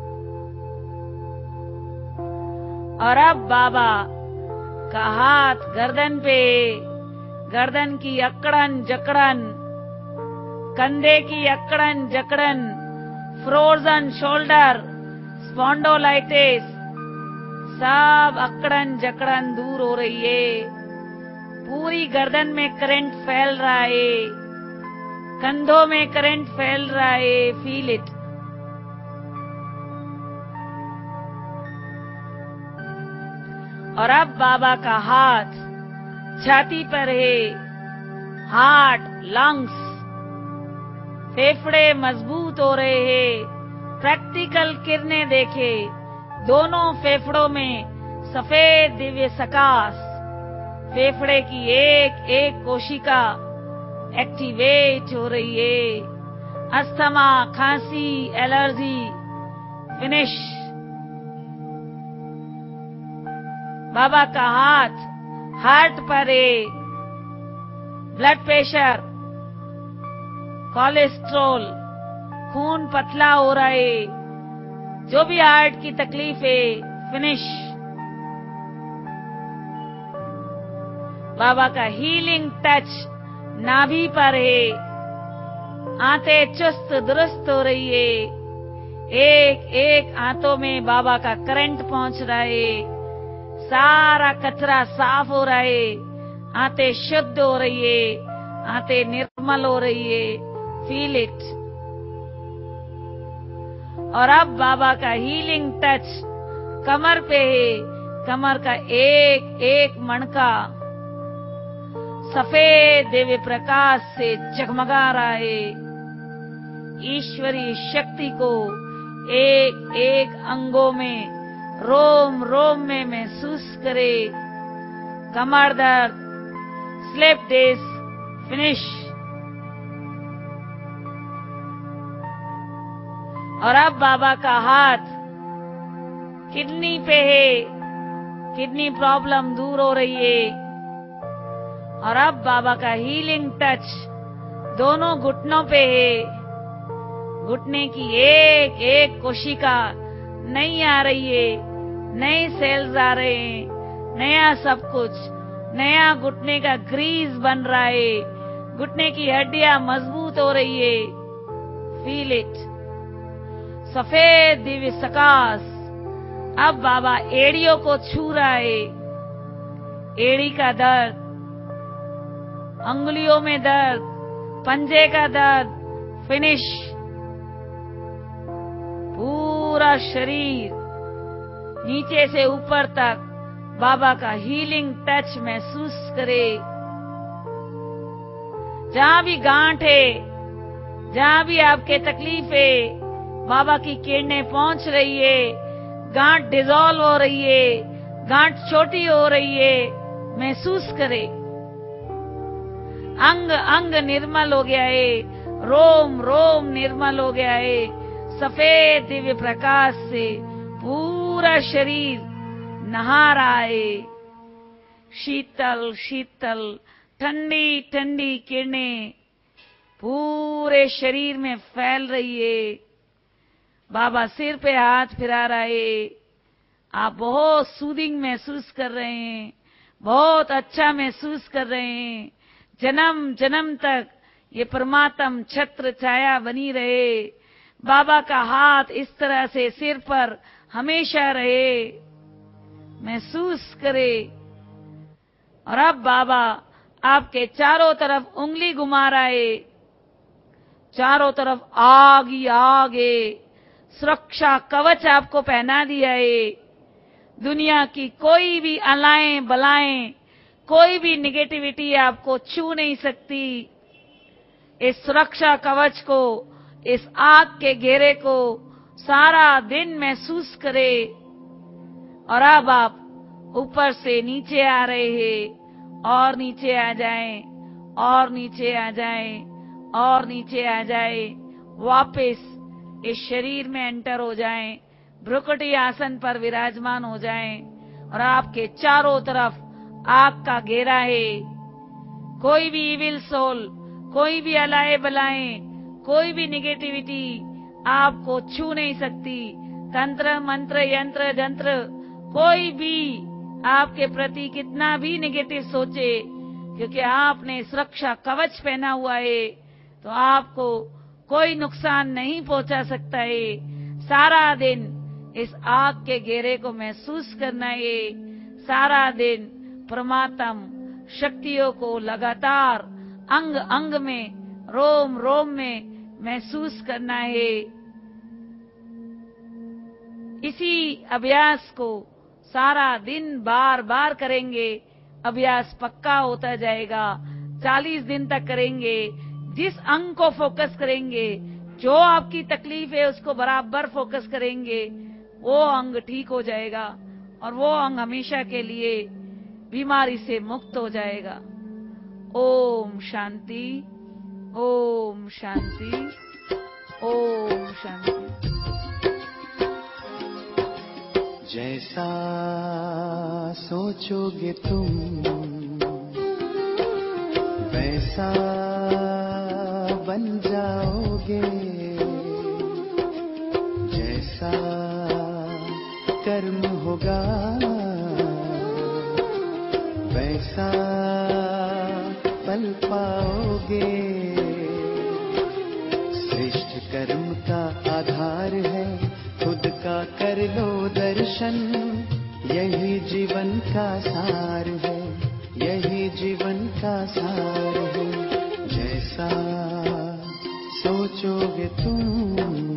और अब बाबा का हाथ गर्दन पे, गर्दन की अकड़न जकड़न, कंधे की अकड़न जकड़न, फ्रोजन शोल्डर, स्पॉन्डोलाइटिस, सब अकड़न जकड़न दूर हो रही है। पूरी गर्दन में करंट फैल रहा है। कंधों में करंट फैल रहा है। Feel it. और अब बाबा का हाथ छाती पर है। हार्ट, लंग्स, फेफड़े मजबूत हो रहे हैं। प्रैक्टिकल किरणें देखे, दोनों फेफड़ों में सफेद दिव्य सकाश, फेफड़े की एक एक कोशिका एक्टिवेट हो रही है। अस्थमा, खांसी, एलर्जी फिनिश। बाबा का हाथ हार्ट पर है। ब्लड प्रेशर, कोलेस्ट्रॉल, खून पतला हो रहा है, जो भी हार्ट की तकलीफ है फिनिश। बाबा का हीलिंग टच नाभि पर है। आंतें चुस्त दुरुस्त हो रही है। एक एक आंतों में बाबा का करंट पहुंच रहा है। सारा कचरा साफ हो रहा है। आंतें शुद्ध हो रही है। आंतें निर्मल हो रही है। Feel it. और अब बाबा का हीलिंग टच कमर पे है। कमर का एक एक मणका सफेद दिव्य प्रकाश से जगमगा रहा है। ईश्वरीय शक्ति को एक एक अंगों में, रोम रोम में महसूस करे। कमर दर्द, स्लिप डिस्क फिनिश। और अब बाबा का हाथ किडनी पे है। किडनी प्रॉब्लम दूर हो रही है। और अब बाबा का हीलिंग टच दोनों घुटनों पे है। घुटने की एक एक कोशिका नई आ रही है। नए सेल्स आ रहे हैं। नया सब कुछ, नया घुटने का ग्रीस बन रहा है। घुटने की हड्डियां मजबूत हो रही है। Feel it. सफेद दिव्य सकाश अब बाबा एड़ियों को छू रहा है। एड़ी का दर्द, अंगुलियों में दर्द, पंजे का दर्द फिनिश। पूरा शरीर नीचे से ऊपर तक बाबा का हीलिंग टच महसूस करे। जहां भी गांठ है, जहां भी आपके तकलीफ है, बाबा की किरणें पहुंच रही है। गांठ डिसॉल्व हो रही है। गांठ छोटी हो रही है। महसूस करे। अंग अंग निर्मल हो गया है। रोम रोम निर्मल हो गया है। सफेद दिव्य प्रकाश से पूरा शरीर नहा रहा है। शीतल शीतल, ठंडी ठंडी किरणें पूरे शरीर में फैल रही है। बाबा सिर पे हाथ फिरा रहा है। आप बहुत सूदिंग महसूस कर रहे हैं। बहुत अच्छा महसूस कर रहे हैं। जन्म जन्म तक ये परमात्म छत्र छाया बनी रहे। बाबा का हाथ इस तरह से सिर पर हमेशा रहे। महसूस करे। और अब बाबा आपके चारों तरफ उंगली घुमा रहा है। चारों तरफ आग ही आग है। सुरक्षा कवच आपको पहना दिया है। दुनिया की कोई भी अलाएं बलाएं, कोई भी निगेटिविटी आपको छू नहीं सकती। इस सुरक्षा कवच को, इस आग के घेरे को सारा दिन महसूस करे। और अब आप ऊपर से नीचे आ रहे हैं। और नीचे आ जाएं, और नीचे आ जाएं, और नीचे आ जाएं। वापस इस शरीर में एंटर हो जाएं। भ्रुकुटी आसन पर विराजमान हो जाएं। और आपके चारों तरफ आग का घेरा है। कोई भी इविल सोल, कोई भी अलाए बलाएं, कोई भी निगेटिविटी आपको छू नहीं सकती। तंत्र मंत्र यंत्र जंत्र कोई भी आपके प्रति कितना भी निगेटिव सोचे, क्योंकि आपने सुरक्षा कवच पहना हुआ है, तो आपको कोई नुकसान नहीं पहुंचा सकता है। सारा दिन इस आग के घेरे को महसूस करना है। सारा दिन परमात्म शक्तियों को लगातार अंग अंग में, रोम रोम में महसूस करना है। इसी अभ्यास को सारा दिन बार बार करेंगे। अभ्यास पक्का होता जाएगा। चालीस दिन तक करेंगे। जिस अंग को फोकस करेंगे, जो आपकी तकलीफ है उसको बराबर फोकस करेंगे, वो अंग ठीक हो जाएगा और वो अंग हमेशा के लिए बीमारी से मुक्त हो जाएगा। ओम शांति, ओम शांति, ओम शांति। जैसा सोचोगे तुम वैसा बन जाओगे, जैसा कर्म होगा वैसा फल पाओगे। श्रेष्ठ कर्म का आधार है खुद का कर लो दर्शन, यही जीवन का सार है, यही जीवन का सार है। जैसा सोचोगे तुम